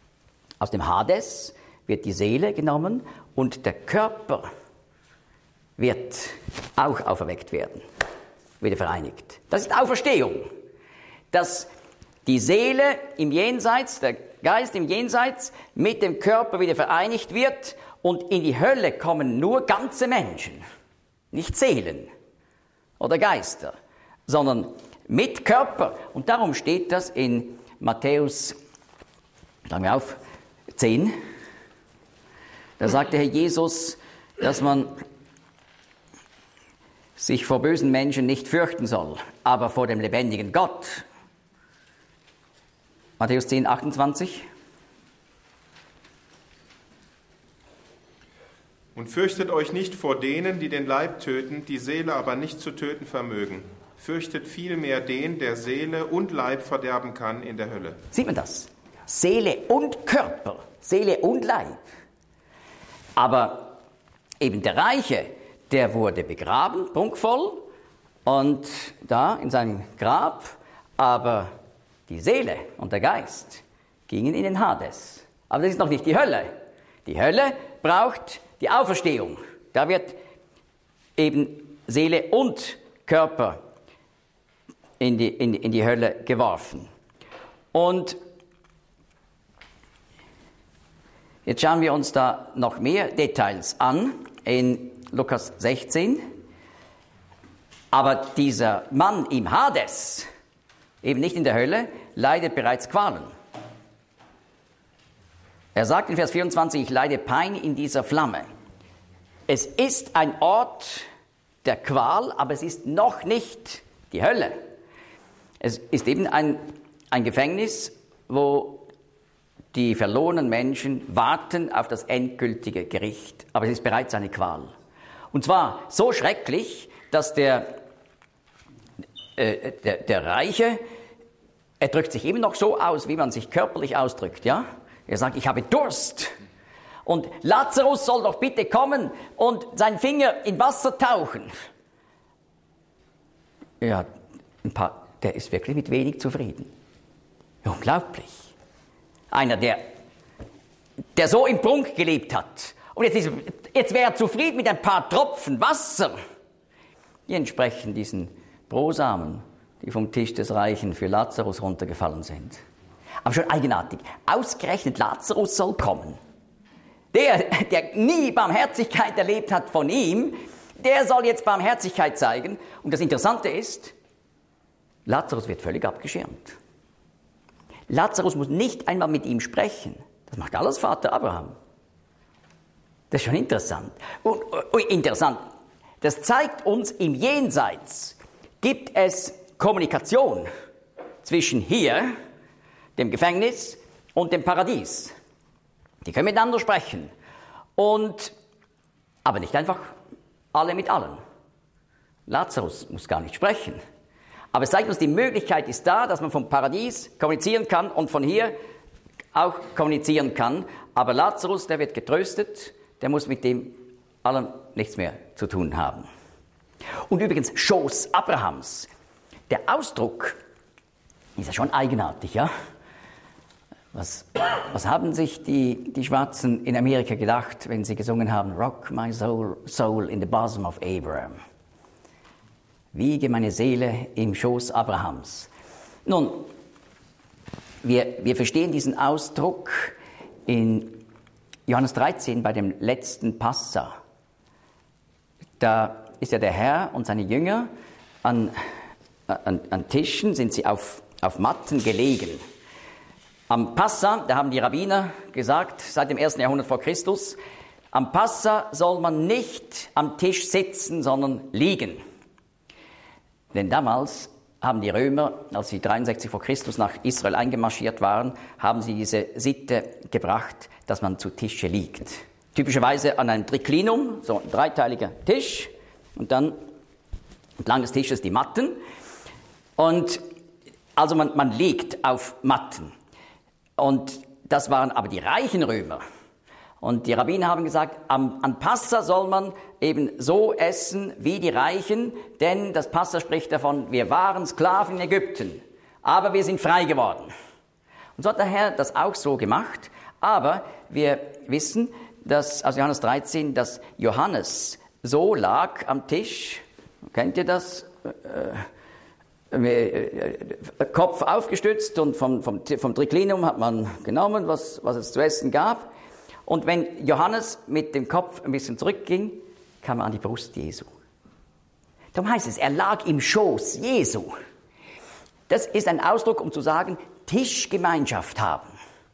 Aus dem Hades wird die Seele genommen und der Körper wird auch auferweckt werden, wieder vereinigt. Das ist Auferstehung, dass die Seele im Jenseits, der Geist im Jenseits mit dem Körper wieder vereinigt wird und in die Hölle kommen nur ganze Menschen, nicht Seelen oder Geister, sondern mit Körper. Und darum steht das in Matthäus, sagen wir auf, zehn. Da sagt der Herr Jesus, dass man sich vor bösen Menschen nicht fürchten soll, aber vor dem lebendigen Gott. Matthäus zehn, achtundzwanzig. Und fürchtet euch nicht vor denen, die den Leib töten, die Seele aber nicht zu töten vermögen. Fürchtet vielmehr den, der Seele und Leib verderben kann in der Hölle. Sieht man das? Seele und Körper, Seele und Leib. Aber eben der Reiche, der wurde begraben, prunkvoll, und da in seinem Grab, aber die Seele und der Geist gingen in den Hades. Aber das ist noch nicht die Hölle. Die Hölle braucht die Auferstehung. Da wird eben Seele und Körper in die, in, in die Hölle geworfen. Und jetzt schauen wir uns da noch mehr Details an in Lukas sechzehn. Aber dieser Mann im Hades, eben nicht in der Hölle, leidet bereits Qualen. Er sagt in Vers vierundzwanzig, ich leide Pein in dieser Flamme. Es ist ein Ort der Qual, aber es ist noch nicht die Hölle. Es ist eben ein, ein Gefängnis, wo die verlorenen Menschen warten auf das endgültige Gericht. Aber es ist bereits eine Qual. Und zwar so schrecklich, dass der, äh, der, der Reiche, er drückt sich immer noch so aus, wie man sich körperlich ausdrückt, ja? Er sagt, ich habe Durst. Und Lazarus soll doch bitte kommen und seinen Finger in Wasser tauchen. Ja, ein paar, der ist wirklich mit wenig zufrieden. Unglaublich. Einer, der, der so im Prunk gelebt hat. Und jetzt, ist, jetzt wäre er zufrieden mit ein paar Tropfen Wasser. Die entsprechen diesen Brosamen, die vom Tisch des Reichen für Lazarus runtergefallen sind. Aber schon eigenartig. Ausgerechnet Lazarus soll kommen. Der, der nie Barmherzigkeit erlebt hat von ihm, der soll jetzt Barmherzigkeit zeigen. Und das Interessante ist, Lazarus wird völlig abgeschirmt. Lazarus muss nicht einmal mit ihm sprechen. Das macht alles Vater Abraham. Das ist schon interessant. Und, und interessant, das zeigt uns, im Jenseits gibt es Kommunikation zwischen hier, dem Gefängnis, und dem Paradies. Die können miteinander sprechen. Und, aber nicht einfach alle mit allen. Lazarus muss gar nicht sprechen. Aber es zeigt uns, die Möglichkeit ist da, dass man vom Paradies kommunizieren kann und von hier auch kommunizieren kann. Aber Lazarus, der wird getröstet, der muss mit dem allem nichts mehr zu tun haben. Und übrigens, Schoß Abrahams. Der Ausdruck ist ja schon eigenartig, ja? Was, was haben sich die, die Schwarzen in Amerika gedacht, wenn sie gesungen haben, Rock my soul, soul in the bosom of Abraham? Wiege meine Seele im Schoß Abrahams. Nun, wir, wir verstehen diesen Ausdruck in Johannes dreizehn bei dem letzten Passa. Da ist ja der Herr und seine Jünger an, an, an Tischen, sind sie auf, auf Matten gelegen. Am Passa, da haben die Rabbiner gesagt, seit dem ersten Jahrhundert vor Christus, am Passa soll man nicht am Tisch sitzen, sondern liegen. Denn damals haben die Römer, als sie dreiundsechzig vor Christus nach Israel eingemarschiert waren, haben sie diese Sitte gebracht, dass man zu Tische liegt. Typischerweise an einem Triclinum, so ein dreiteiliger Tisch, und dann entlang des Tisches die Matten. Und also man, man liegt auf Matten. Und das waren aber die reichen Römer. Und die Rabbiner haben gesagt, am, an Passa soll man eben so essen wie die Reichen, denn das Passa spricht davon, wir waren Sklaven in Ägypten, aber wir sind frei geworden. Und so hat der Herr das auch so gemacht, aber wir wissen, dass aus Johannes dreizehn, dass Johannes so lag am Tisch, kennt ihr das? Kopf aufgestützt und vom, vom, vom Triclinum hat man genommen, was, was es zu essen gab. Und wenn Johannes mit dem Kopf ein bisschen zurückging, kam er an die Brust Jesu. Darum heißt es, er lag im Schoß Jesu. Das ist ein Ausdruck, um zu sagen, Tischgemeinschaft haben.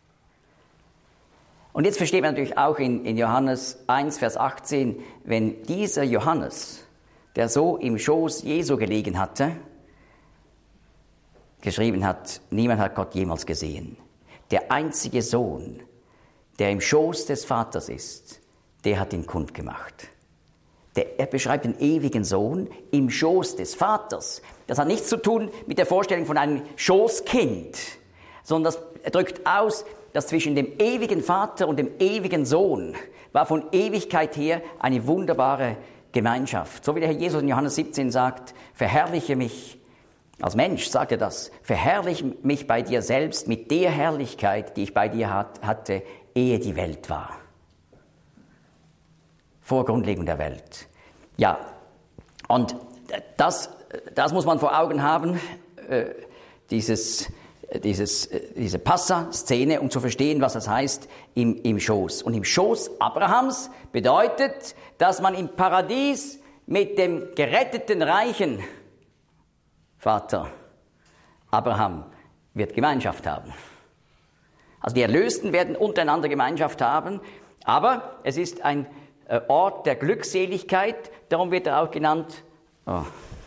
Und jetzt versteht man natürlich auch in, in Johannes eins, Vers achtzehn, wenn dieser Johannes, der so im Schoß Jesu gelegen hatte, geschrieben hat, niemand hat Gott jemals gesehen. Der einzige Sohn, der im Schoß des Vaters ist, der hat ihn kundgemacht. Der, er beschreibt den ewigen Sohn im Schoß des Vaters. Das hat nichts zu tun mit der Vorstellung von einem Schoßkind, sondern das drückt aus, dass zwischen dem ewigen Vater und dem ewigen Sohn war von Ewigkeit her eine wunderbare Gemeinschaft. So wie der Herr Jesus in Johannes siebzehn sagt, verherrliche mich, als Mensch sagt er das, verherrliche mich bei dir selbst mit der Herrlichkeit, die ich bei dir hat, hatte, ehe die Welt war. Vor Grundlegung der Welt. Ja, und das, das muss man vor Augen haben, äh, dieses, dieses, diese Passa-Szene, um zu verstehen, was das heißt im, im Schoß. Und im Schoß Abrahams bedeutet, dass man im Paradies mit dem geretteten, reichen Vater Abraham wird Gemeinschaft haben. Also die Erlösten werden untereinander Gemeinschaft haben, aber es ist ein Ort der Glückseligkeit, darum wird er auch genannt, oh,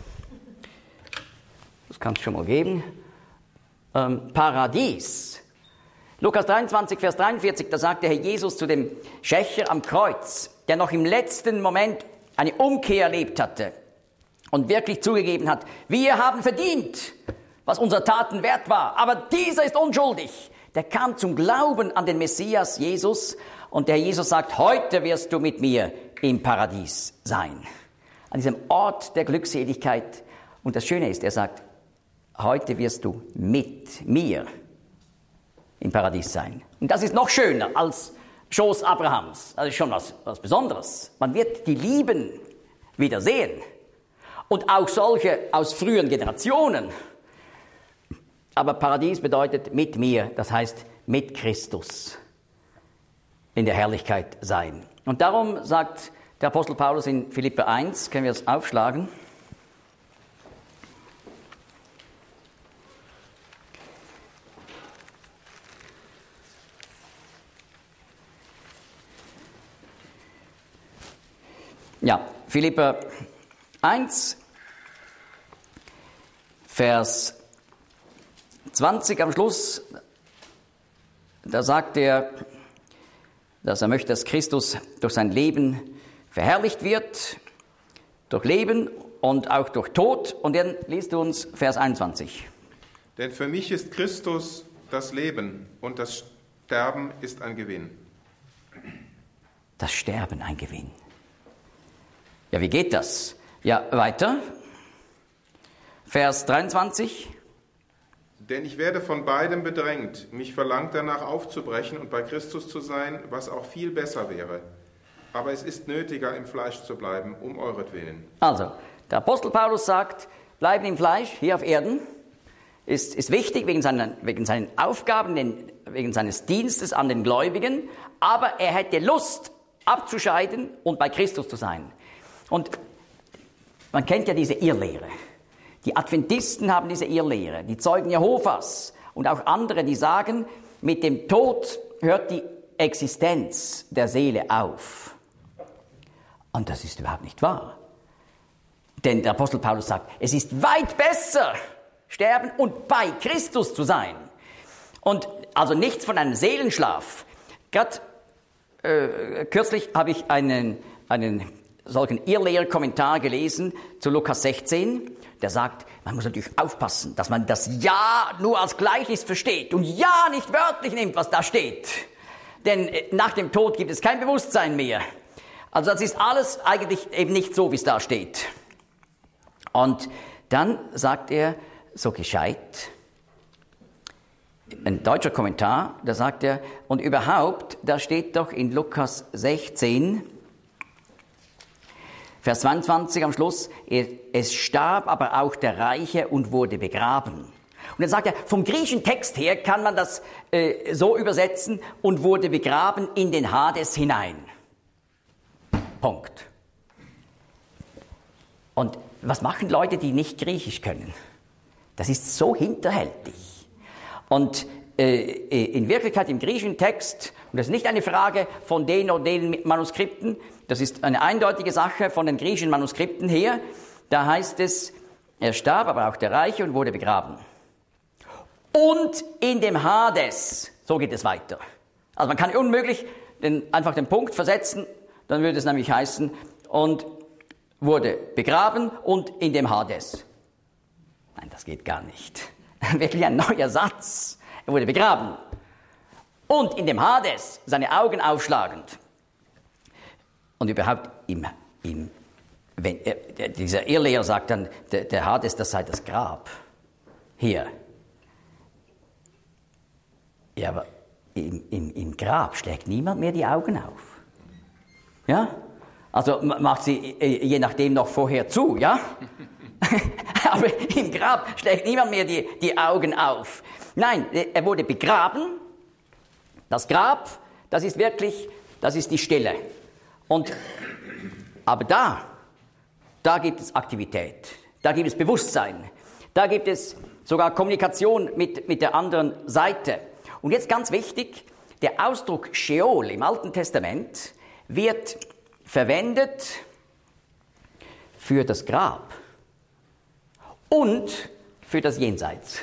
das kann es schon mal geben, ähm, Paradies. Lukas dreiundzwanzig, Vers dreiundvierzig, da sagt der Herr Jesus zu dem Schächer am Kreuz, der noch im letzten Moment eine Umkehr erlebt hatte und wirklich zugegeben hat, wir haben verdient, was unsere Taten wert war, aber dieser ist unschuldig. Der kam zum Glauben an den Messias Jesus und der Jesus sagt, heute wirst du mit mir im Paradies sein. An diesem Ort der Glückseligkeit. Und das Schöne ist, er sagt, heute wirst du mit mir im Paradies sein. Und das ist noch schöner als Schoß Abrahams. Das ist schon was, was Besonderes. Man wird die Lieben wieder sehen. Und auch solche aus früheren Generationen. Aber Paradies bedeutet mit mir, das heißt mit Christus in der Herrlichkeit sein. Und darum sagt der Apostel Paulus in Philipper eins, können wir es aufschlagen, ja, Philipper eins, Vers zwanzig am Schluss, da sagt er, dass er möchte, dass Christus durch sein Leben verherrlicht wird, durch Leben und auch durch Tod. Und dann liest du uns Vers einundzwanzig. Denn für mich ist Christus das Leben und das Sterben ist ein Gewinn. Das Sterben ein Gewinn. Ja, wie geht das? Ja, weiter. Vers dreiundzwanzig. Denn ich werde von beidem bedrängt. Mich verlangt danach aufzubrechen und bei Christus zu sein, was auch viel besser wäre. Aber es ist nötiger, im Fleisch zu bleiben, um euretwillen. Also, der Apostel Paulus sagt, bleiben im Fleisch, hier auf Erden, ist, ist wichtig wegen seinen, wegen seinen Aufgaben, den, wegen seines Dienstes an den Gläubigen, aber er hätte Lust, abzuscheiden und bei Christus zu sein. Und man kennt ja diese Irrlehre. Die Adventisten haben diese Irrlehre, die Zeugen Jehovas und auch andere, die sagen, mit dem Tod hört die Existenz der Seele auf. Und das ist überhaupt nicht wahr. Denn der Apostel Paulus sagt, es ist weit besser, sterben und bei Christus zu sein. Und also nichts von einem Seelenschlaf. Gerade äh, kürzlich habe ich einen, einen solchen Irrlehrkommentar gelesen zu Lukas sechzehn. Der sagt, man muss natürlich aufpassen, dass man das Ja nur als Gleichnis versteht und Ja nicht wörtlich nimmt, was da steht. Denn nach dem Tod gibt es kein Bewusstsein mehr. Also das ist alles eigentlich eben nicht so, wie es da steht. Und dann sagt er so gescheit, ein deutscher Kommentar, da sagt er, und überhaupt, da steht doch in Lukas sechzehn, Vers zweiundzwanzig am Schluss, es starb aber auch der Reiche und wurde begraben. Und dann sagt er, vom griechischen Text her kann man das äh, so übersetzen, und wurde begraben in den Hades hinein. Punkt. Und was machen Leute, die nicht Griechisch können? Das ist so hinterhältig. Und äh, in Wirklichkeit im griechischen Text, und das ist nicht eine Frage von den oder den Manuskripten, das ist eine eindeutige Sache von den griechischen Manuskripten her, da heißt es, er starb, aber auch der Reiche, und wurde begraben. Und in dem Hades, so geht es weiter. Also man kann unmöglich den, einfach den Punkt versetzen, dann würde es nämlich heißen, und wurde begraben und in dem Hades. Nein, das geht gar nicht. Wirklich ein neuer Satz. Er wurde begraben und in dem Hades, seine Augen aufschlagend. Und überhaupt, im, im, wenn, äh, dieser Irrlehrer sagt dann, der, der Hades, das sei das Grab. Hier. Ja, aber im, im, im Grab schlägt niemand mehr die Augen auf. Ja? Also macht sie äh, je nachdem noch vorher zu, ja? Aber im Grab schlägt niemand mehr die, die Augen auf. Nein, er wurde begraben. Das Grab, das ist wirklich, das ist die Stille. Und, aber da, da gibt es Aktivität, da gibt es Bewusstsein, da gibt es sogar Kommunikation mit, mit der anderen Seite. Und jetzt ganz wichtig, der Ausdruck Sheol im Alten Testament wird verwendet für das Grab und für das Jenseits.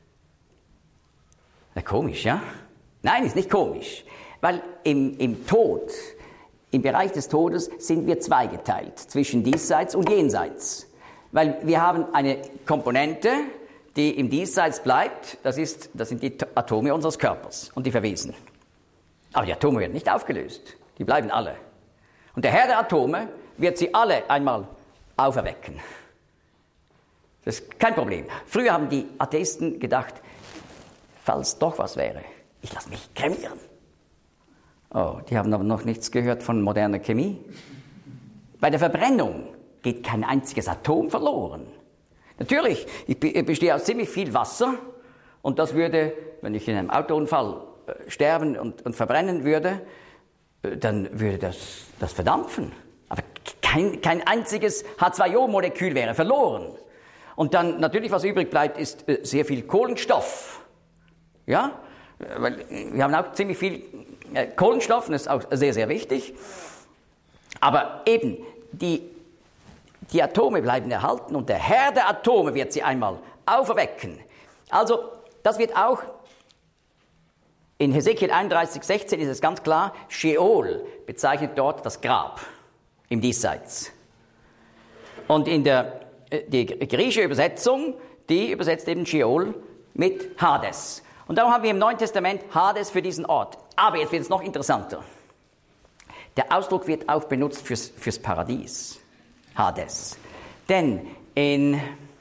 Na, komisch, ja? Nein, ist nicht komisch, weil im, im Tod, im Bereich des Todes sind wir zweigeteilt zwischen Diesseits und Jenseits. Weil wir haben eine Komponente, die im Diesseits bleibt, das, ist, das sind die Atome unseres Körpers und die verwesen. Aber die Atome werden nicht aufgelöst, die bleiben alle. Und der Herr der Atome wird sie alle einmal auferwecken. Das ist kein Problem. Früher haben die Atheisten gedacht, falls doch was wäre, ich lasse mich kremieren. Oh, die haben aber noch nichts gehört von moderner Chemie. Bei der Verbrennung geht kein einziges Atom verloren. Natürlich, ich bestehe aus ziemlich viel Wasser und das würde, wenn ich in einem Autounfall äh, sterben und, und verbrennen würde, äh, dann würde das, das verdampfen. Aber kein, kein einziges H zwei O-Molekül wäre verloren. Und dann natürlich, was übrig bleibt, ist äh, sehr viel Kohlenstoff. Ja, weil wir haben auch ziemlich viel äh, Kohlenstoff, das ist auch sehr, sehr wichtig. Aber eben, die, die Atome bleiben erhalten und der Herr der Atome wird sie einmal auferwecken. Also, das wird auch, in Hesekiel einunddreißig, sechzehn ist es ganz klar, Sheol bezeichnet dort das Grab im Diesseits. Und in der die griechische Übersetzung, die übersetzt eben Sheol mit Hades. Und darum haben wir im Neuen Testament Hades für diesen Ort. Aber jetzt wird es noch interessanter. Der Ausdruck wird auch benutzt fürs, fürs Paradies. Hades. Denn in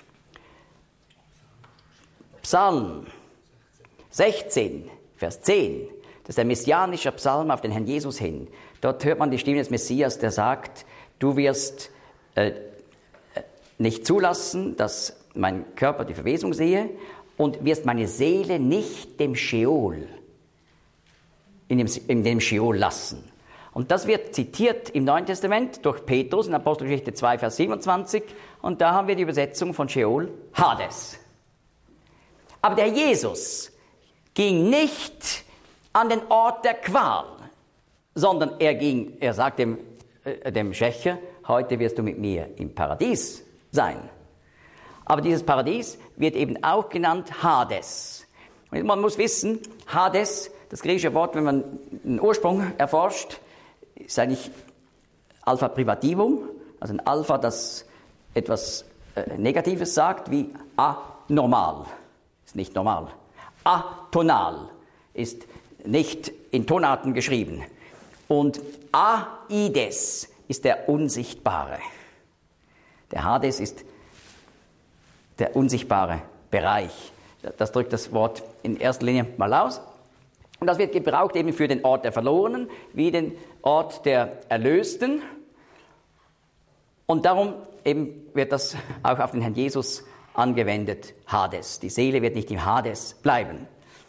Psalm sechzehn, Vers zehn, das ist der messianische Psalm auf den Herrn Jesus hin. Dort hört man die Stimme des Messias, der sagt, du wirst äh, nicht zulassen, dass mein Körper die Verwesung sehe und wirst meine Seele nicht dem Sheol, in dem, in dem Sheol lassen. Und das wird zitiert im Neuen Testament durch Petrus in Apostelgeschichte zwei, Vers siebenundzwanzig und da haben wir die Übersetzung von Sheol, Hades. Aber der Jesus ging nicht an den Ort der Qual, sondern er ging, er sagt dem, äh, dem Schächer, heute wirst du mit mir im Paradies sein. Aber dieses Paradies wird eben auch genannt Hades. Und man muss wissen, Hades, das griechische Wort, wenn man den Ursprung erforscht, ist eigentlich Alpha Privativum, also ein Alpha, das etwas äh, Negatives sagt, wie anormal, ist nicht normal. Atonal ist nicht in Tonarten geschrieben. Und Aides ist der Unsichtbare. Der Hades ist der unsichtbare Bereich. Das drückt das Wort in erster Linie mal aus. Und das wird gebraucht eben für den Ort der Verlorenen, wie den Ort der Erlösten. Und darum eben wird das auch auf den Herrn Jesus angewendet, Hades. Die Seele wird nicht im Hades bleiben.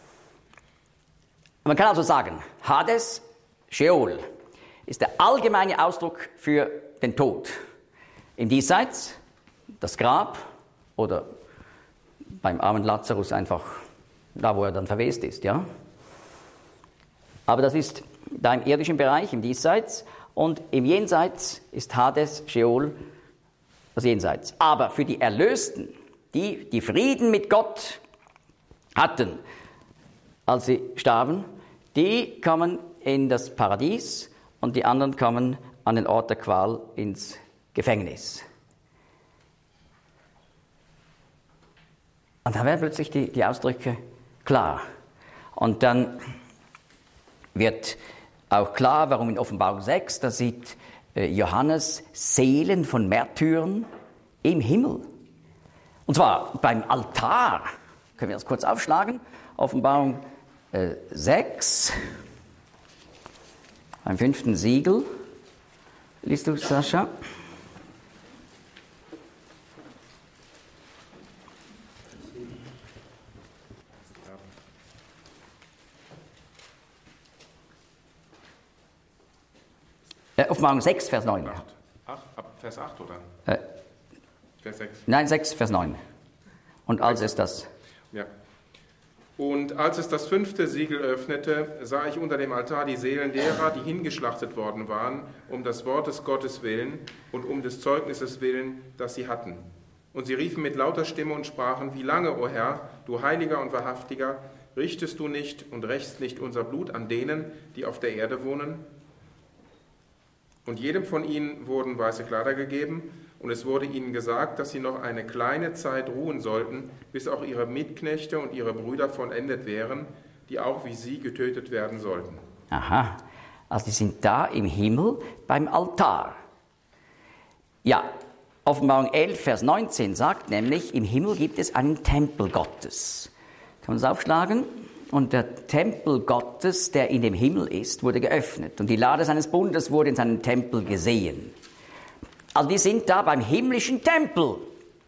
Man kann also sagen, Hades, Sheol, ist der allgemeine Ausdruck für den Tod. Im Diesseits, das Grab oder beim armen Lazarus einfach da, wo er dann verwest ist, ja. Aber das ist da im irdischen Bereich, im Diesseits, und im Jenseits ist Hades, Sheol, das Jenseits. Aber für die Erlösten, die, die Frieden mit Gott hatten, als sie starben, die kommen in das Paradies und die anderen kommen an den Ort der Qual ins Gefängnis. Und dann werden plötzlich die, die Ausdrücke klar. Und dann wird auch klar, warum in Offenbarung sechs, da sieht äh, Johannes Seelen von Märtyrern im Himmel. Und zwar beim Altar. Können wir das kurz aufschlagen? Offenbarung äh, sechs, beim fünften Siegel. Liest du, Sascha? Äh, Offenbarung sechs, Vers neun. acht. acht, ab Vers acht, oder? Äh, Vers sechs. Nein, sechs, Vers neun. Und als es das... Ja. Und als es das fünfte Siegel öffnete, sah ich unter dem Altar die Seelen derer, die hingeschlachtet worden waren, um des Wortes Gottes willen und um des Zeugnisses willen, das sie hatten. Und sie riefen mit lauter Stimme und sprachen, wie lange, o Herr, du Heiliger und Wahrhaftiger, richtest du nicht und rächst nicht unser Blut an denen, die auf der Erde wohnen? Und jedem von ihnen wurden weiße Kleider gegeben, und es wurde ihnen gesagt, dass sie noch eine kleine Zeit ruhen sollten, bis auch ihre Mitknechte und ihre Brüder vollendet wären, die auch wie sie getötet werden sollten. Aha, also die sind da im Himmel beim Altar. Ja, Offenbarung elf, Vers neunzehn sagt nämlich, im Himmel gibt es einen Tempel Gottes. Kann man das aufschlagen? Und der Tempel Gottes, der in dem Himmel ist, wurde geöffnet. Und die Lade seines Bundes wurde in seinem Tempel gesehen. Also die sind da beim himmlischen Tempel.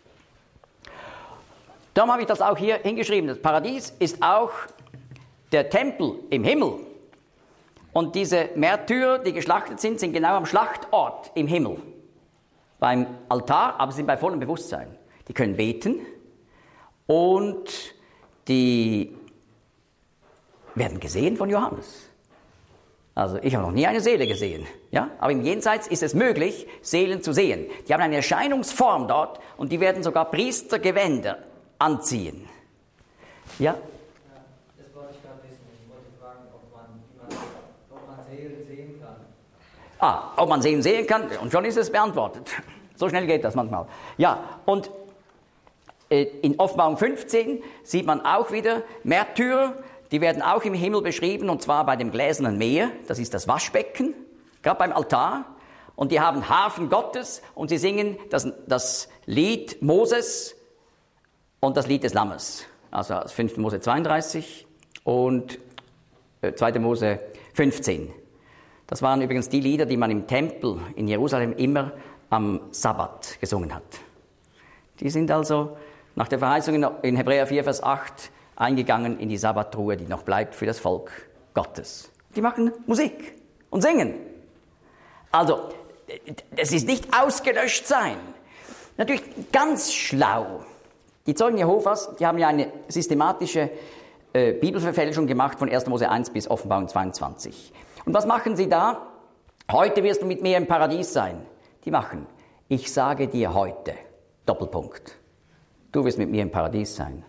Darum habe ich das auch hier hingeschrieben. Das Paradies ist auch der Tempel im Himmel. Und diese Märtyrer, die geschlachtet sind, sind genau am Schlachtort im Himmel. Beim Altar, aber sind bei vollem Bewusstsein. Die können beten und die werden gesehen von Johannes. Also ich habe noch nie eine Seele gesehen, ja? Aber im Jenseits ist es möglich, Seelen zu sehen. Die haben eine Erscheinungsform dort und die werden sogar Priestergewänder anziehen. Ja? Das wollte ich gerade wissen. Ich wollte fragen, ob man, ob man Seelen sehen kann. Ah, ob man Seelen sehen kann, und schon ist es beantwortet. So schnell geht das manchmal. Ja, und äh, in Offenbarung fünfzehn sieht man auch wieder Märtyrer. Die werden auch im Himmel beschrieben, und zwar bei dem gläsernen Meer, das ist das Waschbecken, gerade beim Altar. Und die haben Harfen Gottes und sie singen das, das Lied Moses und das Lied des Lammes. Also fünfte Mose zweiunddreißig und äh, zweite Mose fünfzehn. Das waren übrigens die Lieder, die man im Tempel in Jerusalem immer am Sabbat gesungen hat. Die sind also nach der Verheißung in Hebräer vier, Vers acht eingegangen in die Sabbatruhe, die noch bleibt für das Volk Gottes. Die machen Musik und singen. Also, das ist nicht ausgelöscht sein. Natürlich ganz schlau. Die Zeugen Jehovas, die haben ja eine systematische äh, Bibelverfälschung gemacht von erster Mose eins bis Offenbarung zweiundzwanzig. Und was machen sie da? Heute wirst du mit mir im Paradies sein. Die machen, ich sage dir heute, Doppelpunkt, du wirst mit mir im Paradies sein.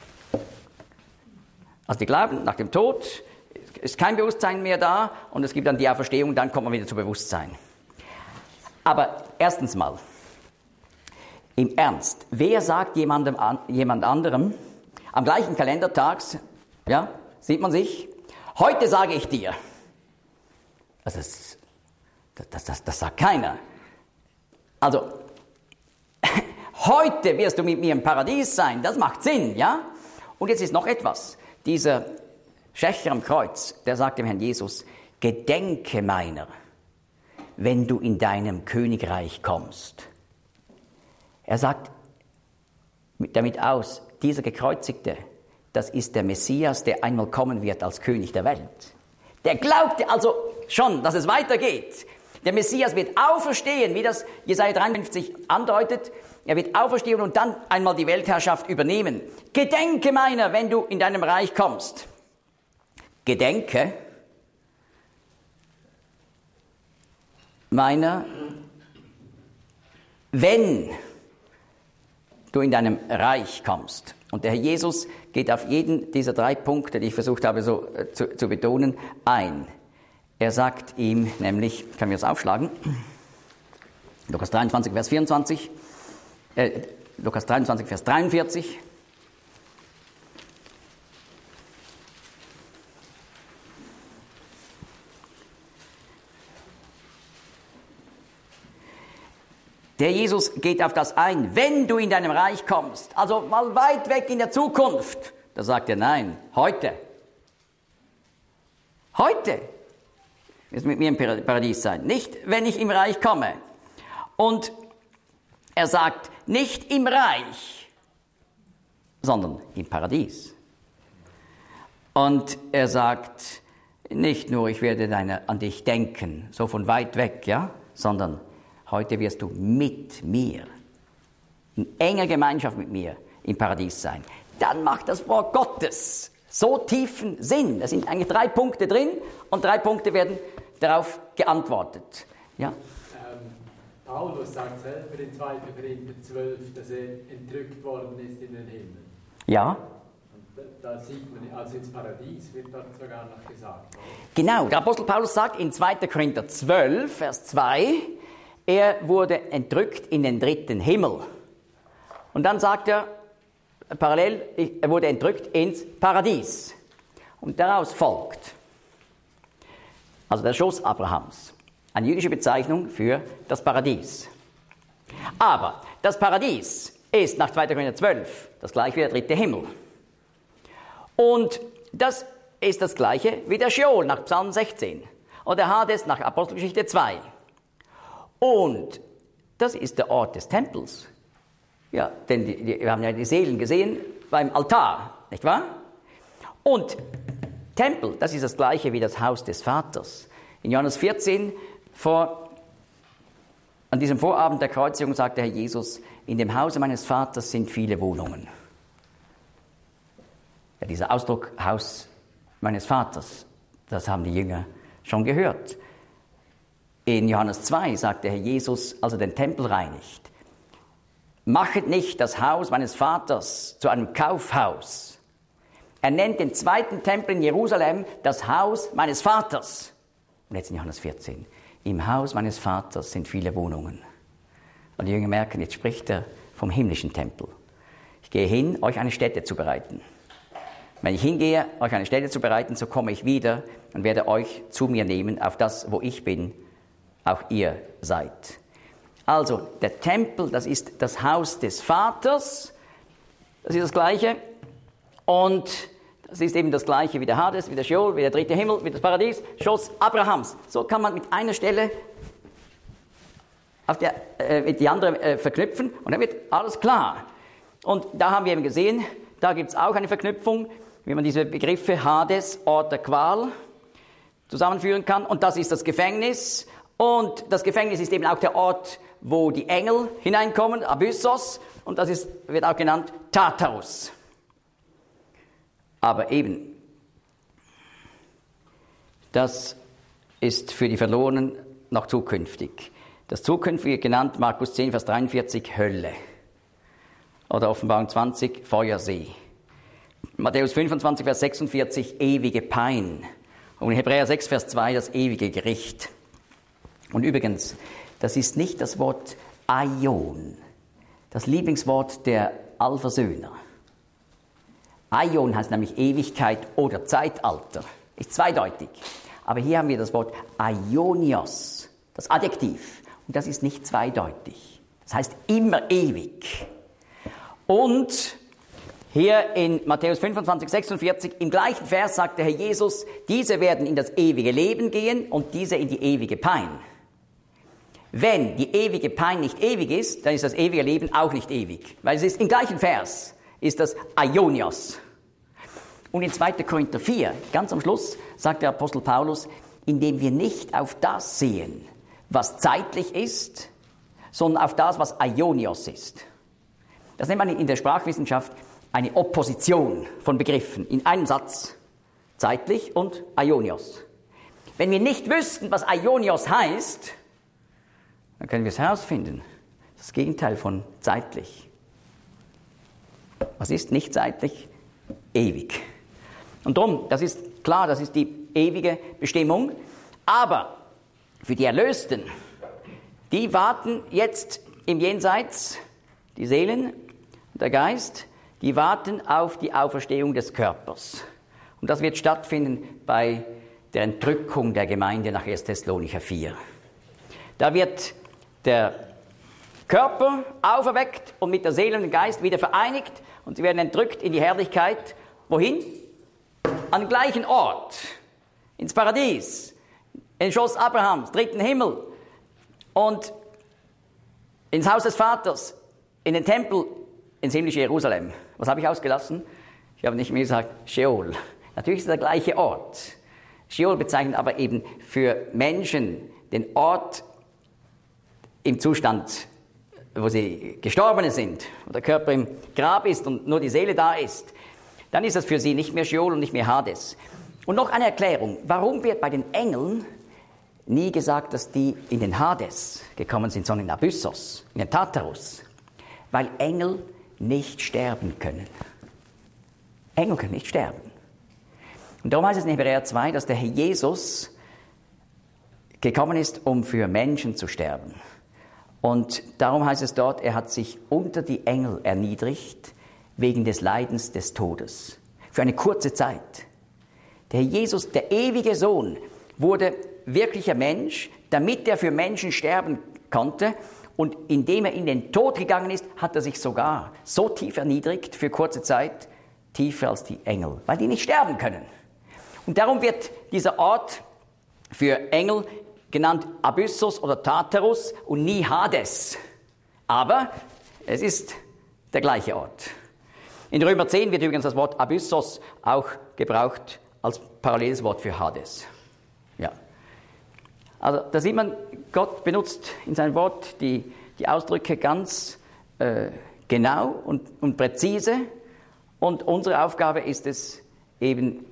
Also die glauben, nach dem Tod ist kein Bewusstsein mehr da und es gibt dann die Auferstehung, dann kommt man wieder zu Bewusstsein. Aber erstens mal, im Ernst, wer sagt jemandem, jemand anderem, am gleichen Kalendertag, ja, sieht man sich, heute sage ich dir. Also das, das, das, das sagt keiner. Also, heute wirst du mit mir im Paradies sein, das macht Sinn, ja? Und jetzt ist noch etwas. Dieser Schächer am Kreuz, der sagt dem Herrn Jesus, gedenke meiner, wenn du in deinem Königreich kommst. Er sagt damit aus, dieser Gekreuzigte, das ist der Messias, der einmal kommen wird als König der Welt. Der glaubte also schon, dass es weitergeht. Der Messias wird auferstehen, wie das Jesaja dreiundfünfzig andeutet. Er wird auferstehen und dann einmal die Weltherrschaft übernehmen. Gedenke meiner, wenn du in deinem Reich kommst. Gedenke meiner, wenn du in deinem Reich kommst. Und der Herr Jesus geht auf jeden dieser drei Punkte, die ich versucht habe so äh, zu, zu betonen, ein. Er sagt ihm nämlich, können wir das aufschlagen, Lukas dreiundzwanzig, Vers vierundzwanzig, äh, Lukas dreiundzwanzig, Vers dreiundvierzig. Der Jesus geht auf das ein, wenn du in deinem Reich kommst, also mal weit weg in der Zukunft. Da sagt er, nein, heute. Heute wirst du mit mir im Paradies sein, nicht wenn ich im Reich komme. Und er sagt, nicht im Reich, sondern im Paradies. Und er sagt, nicht nur, ich werde deine, an dich denken, so von weit weg, ja, sondern heute wirst du mit mir, in enger Gemeinschaft mit mir im Paradies sein. Dann macht das Wort Gottes so tiefen Sinn. Da sind eigentlich drei Punkte drin und drei Punkte werden darauf geantwortet. Ja? Ähm, Paulus sagt selber in zweiter Korinther zwölf, dass er entrückt worden ist in den Himmel. Ja. Und da, da sieht man, also ins Paradies wird dort sogar noch gesagt. Genau, der Apostel Paulus sagt in zweiter Korinther zwölf, Vers zwei, er wurde entrückt in den dritten Himmel. Und dann sagt er parallel, er wurde entrückt ins Paradies. Und daraus folgt, also der Schoß Abrahams, eine jüdische Bezeichnung für das Paradies. Aber das Paradies ist nach zweiter Korinther zwölf das gleiche wie der dritte Himmel. Und das ist das gleiche wie der Scheol nach Psalm sechzehn oder der Hades nach Apostelgeschichte zwei. Und das ist der Ort des Tempels. Ja, denn die, die, wir haben ja die Seelen gesehen beim Altar, nicht wahr? Und Tempel, das ist das gleiche wie das Haus des Vaters. In Johannes vierzehn, vor, an diesem Vorabend der Kreuzigung, sagt der Herr Jesus, in dem Hause meines Vaters sind viele Wohnungen. Ja, dieser Ausdruck Haus meines Vaters, das haben die Jünger schon gehört. In Johannes zwei sagt der Herr Jesus, als er den Tempel reinigt, machet nicht das Haus meines Vaters zu einem Kaufhaus. Er nennt den zweiten Tempel in Jerusalem das Haus meines Vaters. Und jetzt in Johannes vierzehn, im Haus meines Vaters sind viele Wohnungen. Und die Jünger merken, jetzt spricht er vom himmlischen Tempel. Ich gehe hin, euch eine Stätte zu bereiten. Wenn ich hingehe, euch eine Stätte zu bereiten, so komme ich wieder und werde euch zu mir nehmen, auf das, wo ich bin, auch ihr seid. Also, der Tempel, das ist das Haus des Vaters, das ist das Gleiche. Und das ist eben das Gleiche wie der Hades, wie der Scheol, wie der dritte Himmel, wie das Paradies, Schoß Abrahams. So kann man mit einer Stelle auf der, äh, mit die andere äh, verknüpfen und dann wird alles klar. Und da haben wir eben gesehen, da gibt es auch eine Verknüpfung, wie man diese Begriffe Hades, Ort der Qual, zusammenführen kann. Und das ist das Gefängnis. Und das Gefängnis ist eben auch der Ort, wo die Engel hineinkommen, Abyssos, und das ist, wird auch genannt Tartarus. Aber eben, das ist für die Verlorenen noch zukünftig. Das Zukünftige genannt, Markus zehn, Vers dreiundvierzig, Hölle. Oder Offenbarung zwanzig, Feuersee. Matthäus fünfundzwanzig, Vers sechsundvierzig, ewige Pein. Und in Hebräer sechs, Vers zwei, das ewige Gericht. Und übrigens, das ist nicht das Wort Aion, das Lieblingswort der Allversöhner. Aion heißt nämlich Ewigkeit oder Zeitalter, ist zweideutig. Aber hier haben wir das Wort Aionios, das Adjektiv. Und das ist nicht zweideutig. Das heißt immer ewig. Und hier in Matthäus fünfundzwanzig, sechsundvierzig, im gleichen Vers sagt der Herr Jesus, diese werden in das ewige Leben gehen und diese in die ewige Pein. Wenn die ewige Pein nicht ewig ist, dann ist das ewige Leben auch nicht ewig. Weil es ist im gleichen Vers, ist das Aionios. Und in zweiter Korinther vier, ganz am Schluss, sagt der Apostel Paulus, indem wir nicht auf das sehen, was zeitlich ist, sondern auf das, was Aionios ist. Das nennt man in der Sprachwissenschaft eine Opposition von Begriffen in einem Satz, zeitlich und Aionios. Wenn wir nicht wüssten, was Aionios heißt, dann können wir es herausfinden. Das Gegenteil von zeitlich. Was ist nicht zeitlich? Ewig. Und darum, das ist klar, das ist die ewige Bestimmung. Aber für die Erlösten, die warten jetzt im Jenseits, die Seelen, der Geist, die warten auf die Auferstehung des Körpers. Und das wird stattfinden bei der Entrückung der Gemeinde nach erster Thessalonicher vier. Da wird der Körper auferweckt und mit der Seele und dem Geist wieder vereinigt und sie werden entrückt in die Herrlichkeit. Wohin? An den gleichen Ort, ins Paradies, in den Schoß Abrahams, dritten Himmel und ins Haus des Vaters, in den Tempel, ins himmlische Jerusalem. Was habe ich ausgelassen? Ich habe nicht mehr gesagt Sheol. Natürlich ist es der gleiche Ort. Sheol bezeichnet aber eben für Menschen den Ort im Zustand, wo sie Gestorbene sind, wo der Körper im Grab ist und nur die Seele da ist. Dann ist das für sie nicht mehr Sheol und nicht mehr Hades. Und noch eine Erklärung. Warum wird bei den Engeln nie gesagt, dass die in den Hades gekommen sind, sondern in Abyssos, in den Tartarus? Weil Engel nicht sterben können. Engel können nicht sterben. Und darum heißt es in Hebräer zwei, dass der Herr Jesus gekommen ist, um für Menschen zu sterben. Und darum heißt es dort, er hat sich unter die Engel erniedrigt, wegen des Leidens des Todes. Für eine kurze Zeit. Der Herr Jesus, der ewige Sohn, wurde wirklicher Mensch, damit er für Menschen sterben konnte. Und indem er in den Tod gegangen ist, hat er sich sogar so tief erniedrigt, für kurze Zeit, tiefer als die Engel, weil die nicht sterben können. Und darum wird dieser Ort für Engel genannt Abyssos oder Tartarus und nie Hades. Aber es ist der gleiche Ort. In Römer zehn wird übrigens das Wort Abyssos auch gebraucht als paralleles Wort für Hades. Ja. Also da sieht man, Gott benutzt in seinem Wort die, die Ausdrücke ganz äh, genau und, und präzise. Und unsere Aufgabe ist es eben,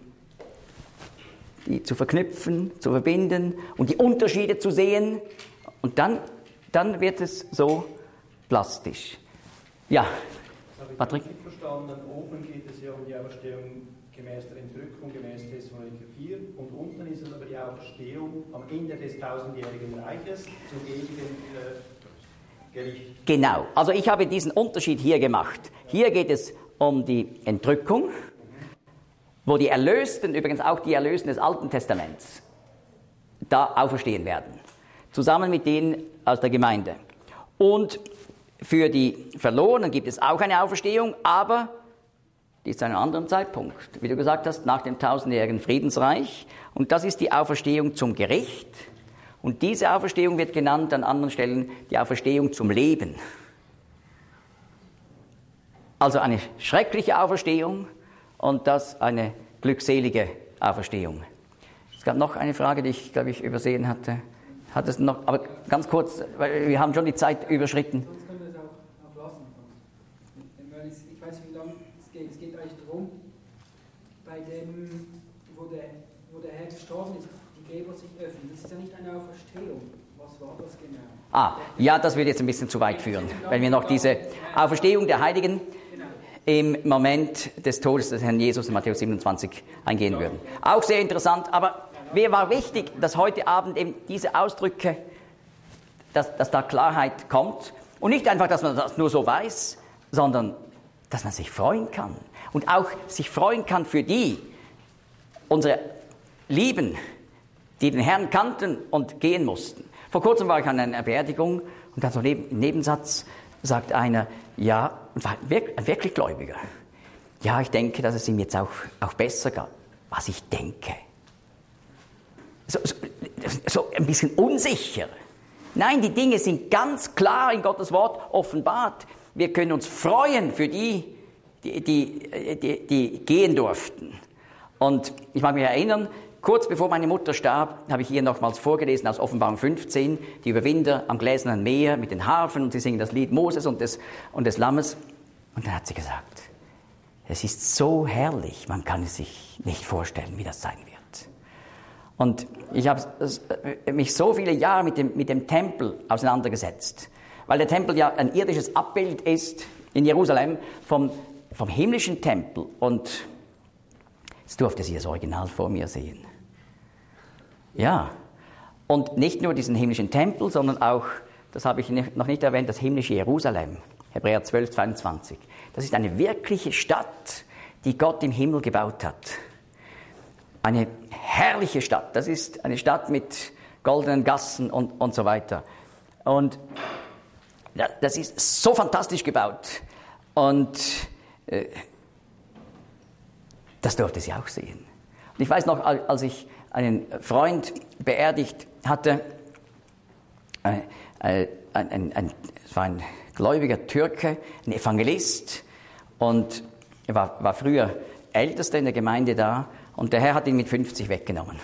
die zu verknüpfen, zu verbinden und die Unterschiede zu sehen. Und dann, dann wird es so plastisch. Ja, Patrick? Ich habe verstanden, oben geht es ja um die Auferstehung gemäß der Entrückung, gemäß Thessalonicher vier. Und unten ist es aber die Auferstehung am Ende des tausendjährigen Reiches zum ewigen äh, Gericht. Genau, also ich habe diesen Unterschied hier gemacht. Hier geht es um die Entrückung, wo die Erlösten, übrigens auch die Erlösten des Alten Testaments, da auferstehen werden, zusammen mit denen aus der Gemeinde. Und für die Verlorenen gibt es auch eine Auferstehung, aber die ist zu einem anderen Zeitpunkt, wie du gesagt hast, nach dem tausendjährigen Friedensreich. Und das ist die Auferstehung zum Gericht. Und diese Auferstehung wird genannt an anderen Stellen die Auferstehung zum Leben. Also eine schreckliche Auferstehung und das eine glückselige Auferstehung. Es gab noch eine Frage, die ich, glaube ich, übersehen hatte. Hat es noch, aber ganz kurz, weil wir haben schon die Zeit überschritten. Sonst können wir es auch, auch lassen. Weil ich, ich weiß, wie lange es geht. Es geht eigentlich darum, bei dem, wo der, wo der Herr gestorben ist, die Gräber sich öffnen. Das ist ja nicht eine Auferstehung. Was war das genau? Ah, ja, das wird jetzt ein bisschen zu weit führen, wenn wir noch diese Auferstehung der Heiligen im Moment des Todes des Herrn Jesus in Matthäus siebenundzwanzig eingehen würden. Auch sehr interessant, aber mir war wichtig, dass heute Abend eben diese Ausdrücke, dass, dass da Klarheit kommt und nicht einfach, dass man das nur so weiß, sondern dass man sich freuen kann und auch sich freuen kann für die, unsere Lieben, die den Herrn kannten und gehen mussten. Vor kurzem war ich an einer Beerdigung und dann so neben, im Nebensatz sagt einer, ja, und war ein wirklich Gläubiger. Ja, ich denke, dass es ihm jetzt auch, auch besser geht. Was ich denke. So, so, so ein bisschen unsicher. Nein, die Dinge sind ganz klar in Gottes Wort offenbart. Wir können uns freuen für die, die, die, die, die gehen durften. Und ich mag mich erinnern, kurz bevor meine Mutter starb, habe ich hier nochmals vorgelesen aus Offenbarung fünfzehn, die Überwinder am gläsernen Meer mit den Harfen, und sie singen das Lied Moses und des, und des Lammes. Und dann hat sie gesagt, es ist so herrlich, man kann es sich nicht vorstellen, wie das sein wird. Und ich habe mich so viele Jahre mit dem, mit dem Tempel auseinandergesetzt, weil der Tempel ja ein irdisches Abbild ist in Jerusalem vom, vom himmlischen Tempel. Und jetzt durfte sie das Original vor mir sehen. Ja, und nicht nur diesen himmlischen Tempel, sondern auch, das habe ich noch nicht erwähnt, das himmlische Jerusalem, Hebräer zwölf, zweiundzwanzig. Das ist eine wirkliche Stadt, die Gott im Himmel gebaut hat. Eine herrliche Stadt. Das ist eine Stadt mit goldenen Gassen und, und so weiter. Und das ist so fantastisch gebaut. Und äh, das durfte sie auch sehen. Und ich weiß noch, als ich einen Freund beerdigt hatte, äh, äh, ein, ein, ein, es war ein gläubiger Türke, ein Evangelist, und er war, war früher Ältester in der Gemeinde da, und der Herr hat ihn mit fünfzig weggenommen.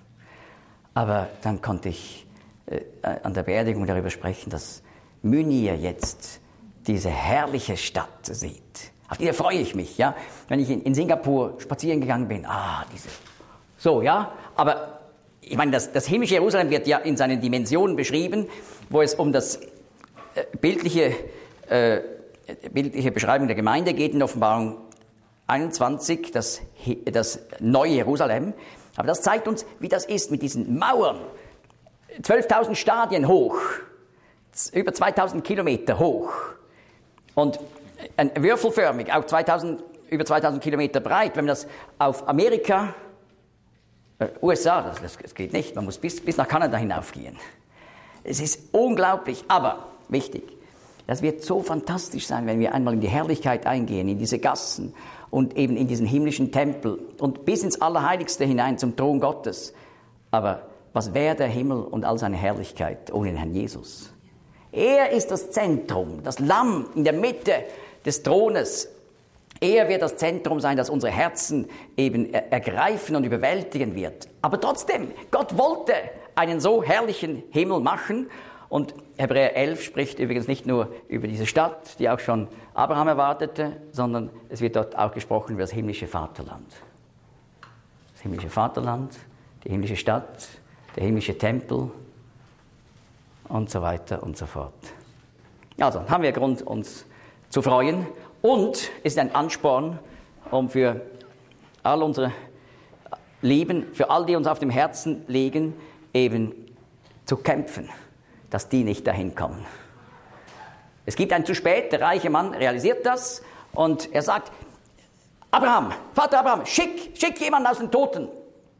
Aber dann konnte ich äh, an der Beerdigung darüber sprechen, dass Munir jetzt diese herrliche Stadt sieht. Auf die freue ich mich, ja. Wenn ich in, in Singapur spazieren gegangen bin, ah, diese, so, ja. Aber ich meine, das, das himmlische Jerusalem wird ja in seinen Dimensionen beschrieben, wo es um das äh, bildliche, äh, bildliche Beschreibung der Gemeinde geht in Offenbarung einundzwanzig, das, das neue Jerusalem. Aber das zeigt uns, wie das ist mit diesen Mauern. zwölftausend Stadien hoch, über zweitausend Kilometer hoch und ein würfelförmig, auch zweitausend, über zweitausend Kilometer breit. Wenn man das auf Amerika, äh, U S A, das, das geht nicht, man muss bis, bis nach Kanada hinaufgehen. Es ist unglaublich, aber wichtig. Das wird so fantastisch sein, wenn wir einmal in die Herrlichkeit eingehen, in diese Gassen und eben in diesen himmlischen Tempel und bis ins Allerheiligste hinein zum Thron Gottes. Aber was wäre der Himmel und all seine Herrlichkeit ohne den Herrn Jesus? Er ist das Zentrum, das Lamm in der Mitte des Thrones. Er wird das Zentrum sein, das unsere Herzen eben ergreifen und überwältigen wird. Aber trotzdem, Gott wollte einen so herrlichen Himmel machen. Und Hebräer elf spricht übrigens nicht nur über diese Stadt, die auch schon Abraham erwartete, sondern es wird dort auch gesprochen über das himmlische Vaterland. Das himmlische Vaterland, die himmlische Stadt, der himmlische Tempel und so weiter und so fort. Also haben wir Grund, uns zu freuen, und es ist ein Ansporn, um für all unsere Lieben, für all die uns auf dem Herzen liegen, eben zu kämpfen, dass die nicht dahin kommen. Es gibt ein zu spät, der reiche Mann realisiert das und er sagt, Abraham, Vater Abraham, schick, schick jemanden aus den Toten.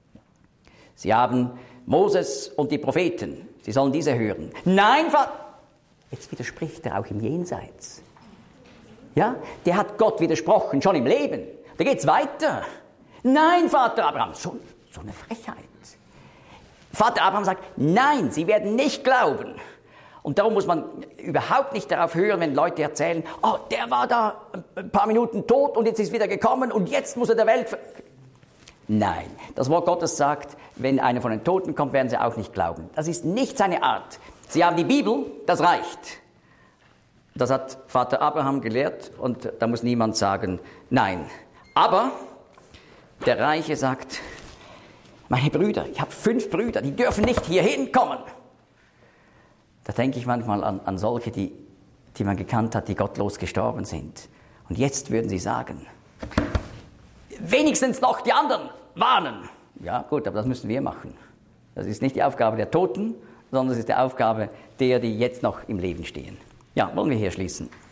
Sie haben Moses und die Propheten, sie sollen diese hören. Nein, Vater, jetzt widerspricht er auch im Jenseits. Ja, der hat Gott widersprochen, schon im Leben. Da geht's weiter. Nein, Vater Abraham, so, so eine Frechheit. Vater Abraham sagt, nein, sie werden nicht glauben. Und darum muss man überhaupt nicht darauf hören, wenn Leute erzählen, oh, der war da ein paar Minuten tot und jetzt ist wieder gekommen und jetzt muss er der Welt... Ver Nein, das Wort Gottes sagt, wenn einer von den Toten kommt, werden sie auch nicht glauben. Das ist nicht seine Art. Sie haben die Bibel, das reicht. Das hat Vater Abraham gelehrt und da muss niemand sagen, nein. Aber der Reiche sagt, meine Brüder, ich habe fünf Brüder, die dürfen nicht hierhin kommen. Da denke ich manchmal an, an solche, die, die man gekannt hat, die gottlos gestorben sind. Und jetzt würden sie sagen, wenigstens noch die anderen warnen. Ja gut, aber das müssen wir machen. Das ist nicht die Aufgabe der Toten, sondern es ist die Aufgabe der, die jetzt noch im Leben stehen. Ja, wollen wir hier schließen.